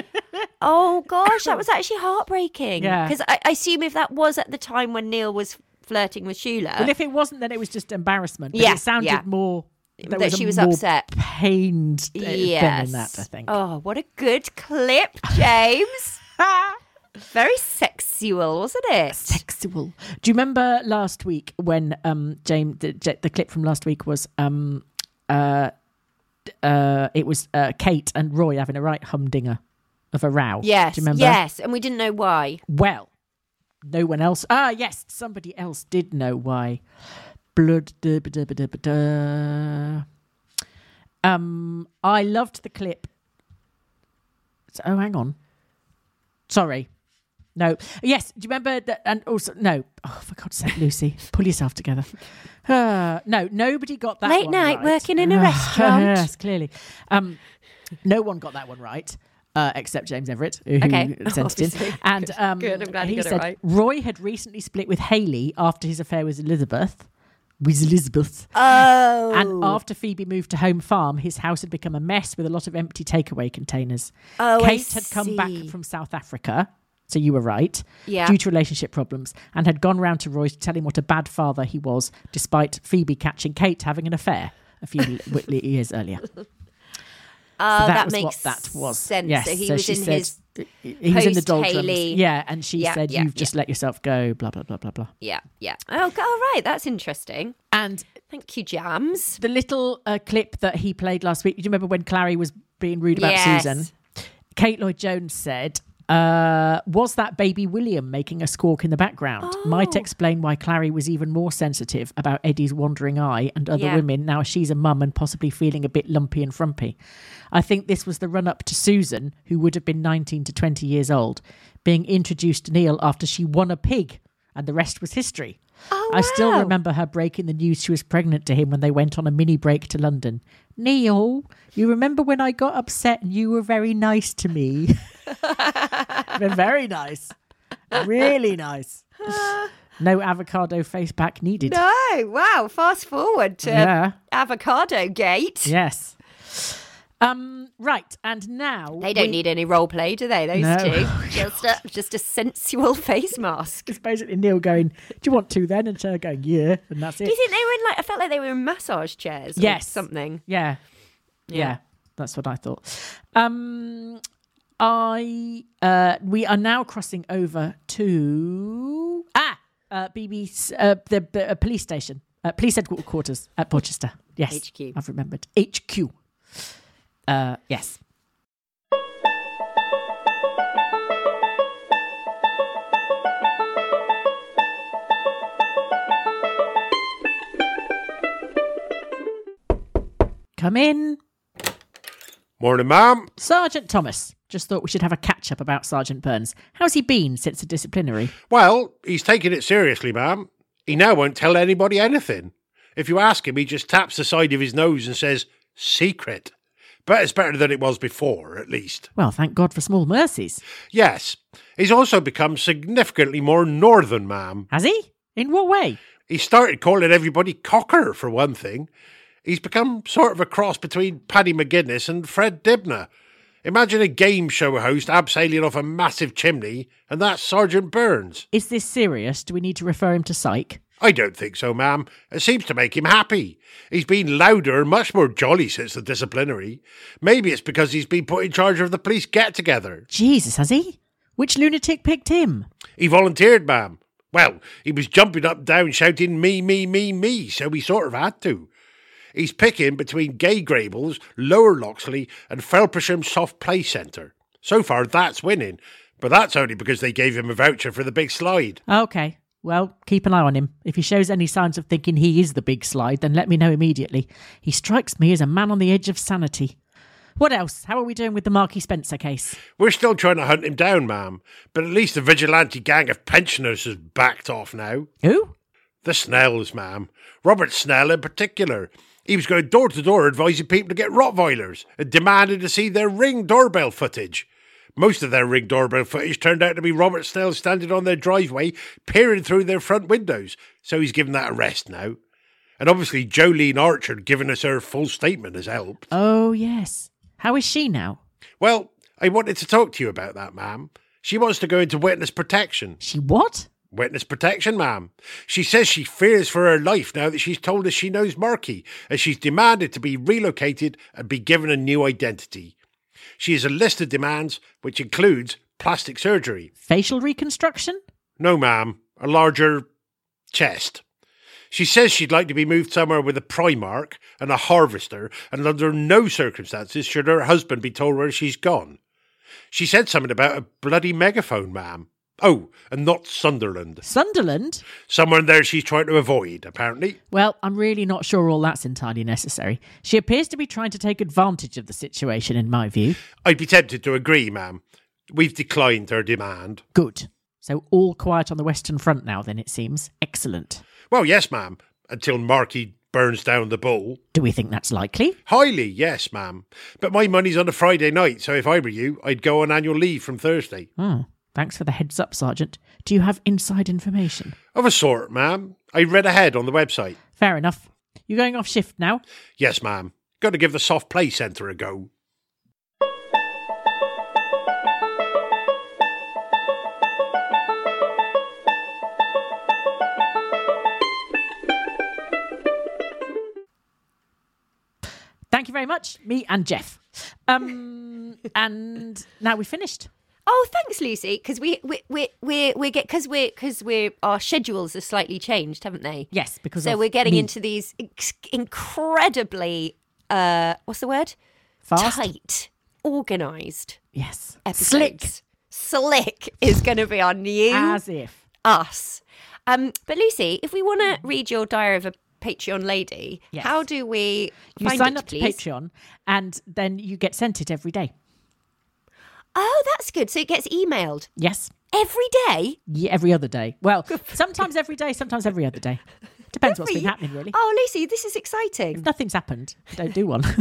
Oh gosh, that was actually heartbreaking. Yeah, because I, I assume if that was at the time when Neil was flirting with Shula. Well, if it wasn't, then it was just embarrassment. But yeah, it sounded yeah. more that was she a was more upset, pained uh, yes. thing in that. I think. Oh, what a good clip, James. Very sexual, wasn't it? Sexual. Do you remember last week when um James the, the clip from last week was um uh uh it was uh, Kate and Roy having a right humdinger of a row. Yes. Do you remember? Yes, and we didn't know why. Well, no one else. Ah, yes, somebody else did know why. Blood. Da, da, da, da, da. Um, I loved the clip. Oh, hang on. Sorry. No. Yes. Do you remember that? And also, no. Oh, for God's sake, Lucy, pull yourself together. Uh, no, nobody got that Late one night right. working in a restaurant. Yes, clearly. Um, no one got that one right. Uh, except James Everett, who okay. sent it in. And um, Good, I'm glad he you got said it right. Roy had recently split with Hayley after his affair with Elizabeth. With Elizabeth. Oh. And after Phoebe moved to Home Farm, his house had become a mess with a lot of empty takeaway containers. Oh, Kate I had come see. back from South Africa, so you were right, yeah. due to relationship problems, and had gone round to Roy to tell him what a bad father he was, despite Phoebe catching Kate having an affair a few years earlier. Uh, so that, that was makes what that was. sense. Yes, so he so was she in said, his he was in the doldrums. Hayley. Yeah, and she Yeah, said, yeah, "You've just yeah. let yourself go." Blah blah blah blah blah. Yeah, yeah. Oh, all right. That's interesting. And thank you, Jams. The little uh, clip that he played last week. Do you remember when Clary was being rude about Yes. Susan? Kate Lloyd-Jones said, uh, "Was that baby William making a squawk in the background? Oh. Might explain why Clary was even more sensitive about Eddie's wandering eye and other Yeah. women now she's a mum and possibly feeling a bit lumpy and frumpy. I think this was the run-up to Susan, who would have been nineteen to twenty years old, being introduced to Neil after she won a pig, and the rest was history. Oh, I still wow. remember her breaking the news she was pregnant to him when they went on a mini break to London. Neil, you remember when I got upset and you were very nice to me? Been very nice. Really nice. No avocado face back needed. No, wow. Fast forward to Yeah. Avocado Gate. Yes. Um, right, and now... They don't we- need any role play, do they, those No. two? Just a, just a sensual face mask. It's basically Neil going, do you want to then? And her going, yeah, and that's it. Do you think they were in, like, I felt like they were in massage chairs or Yes. something. Yeah. yeah. Yeah. That's what I thought. Um, I uh, we are now crossing over to ah uh, B B C uh, the, the uh, police station, uh, police headquarters at Porchester. Yes, H Q. I've remembered H Q. Uh, yes. Come in. Morning, ma'am. Sergeant Thomas. Just thought we should have a catch-up about Sergeant Burns. How's he been since the disciplinary? Well, he's taking it seriously, ma'am. He now won't tell anybody anything. If you ask him, he just taps the side of his nose and says, secret. But it's better than it was before, at least. Well, thank God for small mercies. Yes. He's also become significantly more northern, ma'am. Has he? In what way? He started calling everybody cocker, for one thing. He's become sort of a cross between Paddy McGuinness and Fred Dibner. Imagine a game show host abseiling off a massive chimney, and that's Sergeant Burns. Is this serious? Do we need to refer him to psych? I don't think so, ma'am. It seems to make him happy. He's been louder and much more jolly since the disciplinary. Maybe it's because he's been put in charge of the police get-together. Jesus, has he? Which lunatic picked him? He volunteered, ma'am. Well, he was jumping up and down shouting me, me, me, me, so he sort of had to. He's picking between Gay Grables, Lower Loxley and Felpersham Soft Play Centre. So far, that's winning, but that's only because they gave him a voucher for the big slide. Okay. Well, keep an eye on him. If he shows any signs of thinking he is the big slide, then let me know immediately. He strikes me as a man on the edge of sanity. What else? How are we doing with the Marky Spencer case? We're still trying to hunt him down, ma'am. But at least the vigilante gang of pensioners has backed off now. Who? The Snells, ma'am. Robert Snell in particular. He was going door to door advising people to get Rottweilers and demanded to see their Ring doorbell footage. Most of their Ring doorbell footage turned out to be Robert Snell standing on their driveway, peering through their front windows. So he's given that a rest now. And obviously Jolene Archer giving us her full statement has helped. Oh, yes. How is she now? Well, I wanted to talk to you about that, ma'am. She wants to go into witness protection. She what? Witness protection, ma'am. She says she fears for her life now that she's told us she knows Marky, as she's demanded to be relocated and be given a new identity. She has a list of demands, which includes plastic surgery. Facial reconstruction? No, ma'am. A larger chest. She says she'd like to be moved somewhere with a Primark and a harvester, and under no circumstances should her husband be told where she's gone. She said something about a bloody megaphone, ma'am. Oh, and not Sunderland. Sunderland? Somewhere in there she's trying to avoid, apparently. Well, I'm really not sure all that's entirely necessary. She appears to be trying to take advantage of the situation, in my view. I'd be tempted to agree, ma'am. We've declined her demand. Good. So all quiet on the Western Front now, then, it seems. Excellent. Well, yes, ma'am. Until Marky burns down the bull. Do we think that's likely? Highly, yes, ma'am. But my money's on a Friday night, so if I were you, I'd go on annual leave from Thursday. Hmm. Thanks for the heads up, Sergeant. Do you have inside information? Of a sort, ma'am. I read ahead on the website. Fair enough. You going off shift now? Yes, ma'am. Got to give the soft play centre a go. Thank you very much, me and Jeff. Um, and now we've finished. Oh, thanks, Lucy. Because we we we we we get because we because we our schedules are slightly changed, haven't they? Yes, because so of we're getting me. into these ex- incredibly uh, what's the word? Fast, tight, organised. Yes, episodes. Slick, slick is going to be our new as if us. Um, but Lucy, if we want to read your Diary of a Patreon Lady, yes. how do we you find sign it, up please? to Patreon, and then you get sent it every day. Oh, that's good. So it gets emailed. Yes. Every day? Yeah, every other day. Well, sometimes every day, sometimes every other day. Depends every... what's been happening, really. Oh, Lucy, this is exciting. If nothing's happened, don't do one.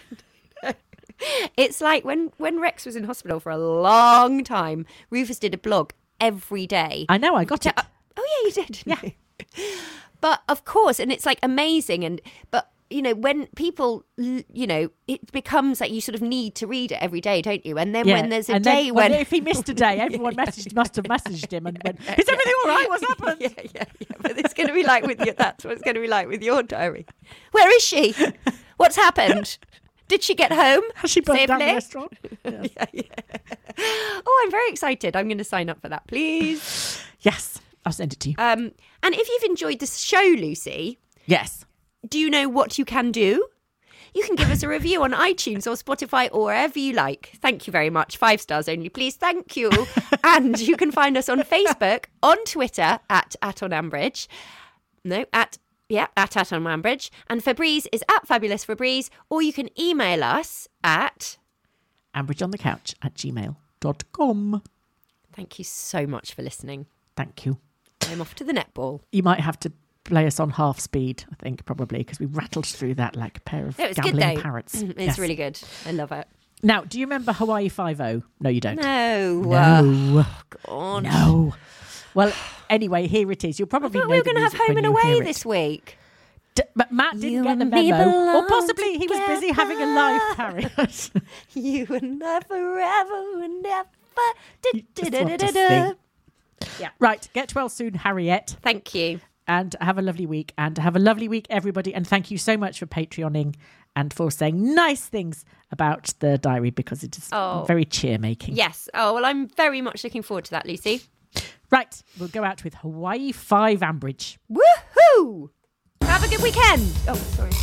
It's like when, when Rex was in hospital for a long time, Rufus did a blog every day. I know, I got it. Uh, oh, yeah, you did. Yeah. You? But, of course, and it's like amazing. And But, you know, when people, you know, it becomes like you sort of need to read it every day, don't you? And then yeah. when there's a and day then, when... Well, if he missed a day, everyone messaged, must have messaged him and went, is everything all right? What's happened? Yeah, yeah, yeah. But it's going to be like with your, that's what it's going to be like with your diary. Where is she? What's happened? Did she get home? Has she burnt down the safely? restaurant? Yes. yeah, yeah. Oh, I'm very excited. I'm going to sign up for that, please. Yes, I'll send it to you. Um, and if you've enjoyed this show, Lucy... Yes. Do you know what you can do? You can give us a review on iTunes or Spotify or wherever you like. Thank you very much. Five stars only, please. Thank you. And you can find us on Facebook, on Twitter, at, at on Ambridge. No, at... Yeah, at at on Ambridge. And Febreze is at Fabulous Febreze. Or you can email us at... ambridgeonthecouch at gmail dot com. Thank you so much for listening. Thank you. I'm off to the netball. You might have to play us on half speed, I think, probably, because we rattled through that like a pair of It was gambling good, though. parrots. It's Yes. really good. I love it. Now, do you remember Hawaii Five-O? No, you don't. No. No. God. No. Well, anyway, here it is. You'll probably I thought know we were the going to have music Home when and you Away hear it. this week. D- but Matt didn't You get the and me memo. Or belong possibly he was busy having a life, Harriet. You and I forever and ever. You just want to sing. Yeah. Right, get well soon, Harriet. Thank you. And have a lovely week. And have a lovely week, everybody. And thank you so much for Patreoning and for saying nice things about the diary, because it is Oh. very cheer-making. Yes. Oh, well, I'm very much looking forward to that, Lucy. Right, we'll go out with Hawaii Five Ambridge. Woohoo! Have a good weekend. Oh, sorry.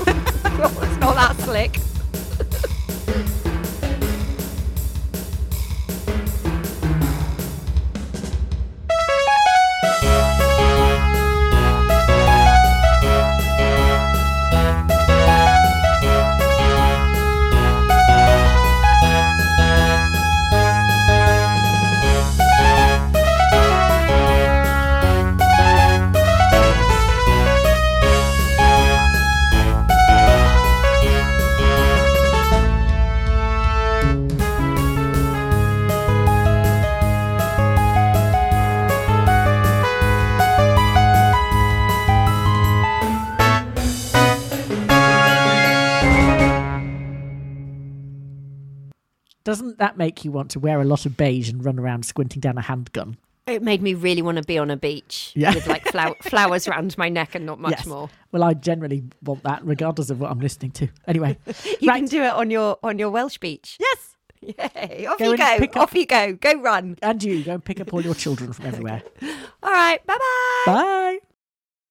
Oh, it's not that slick. Doesn't that make you want to wear a lot of beige and run around squinting down a handgun? It made me really want to be on a beach Yeah. with like flow- flowers around my neck and not much Yes. more. Well, I generally want that, regardless of what I'm listening to. Anyway, You right. can do it on your on your Welsh beach. Yes. Yay! Off Go you and go. pick up- Off you go. Go run. And you go and pick up all your children from everywhere. All right. Bye bye. Bye.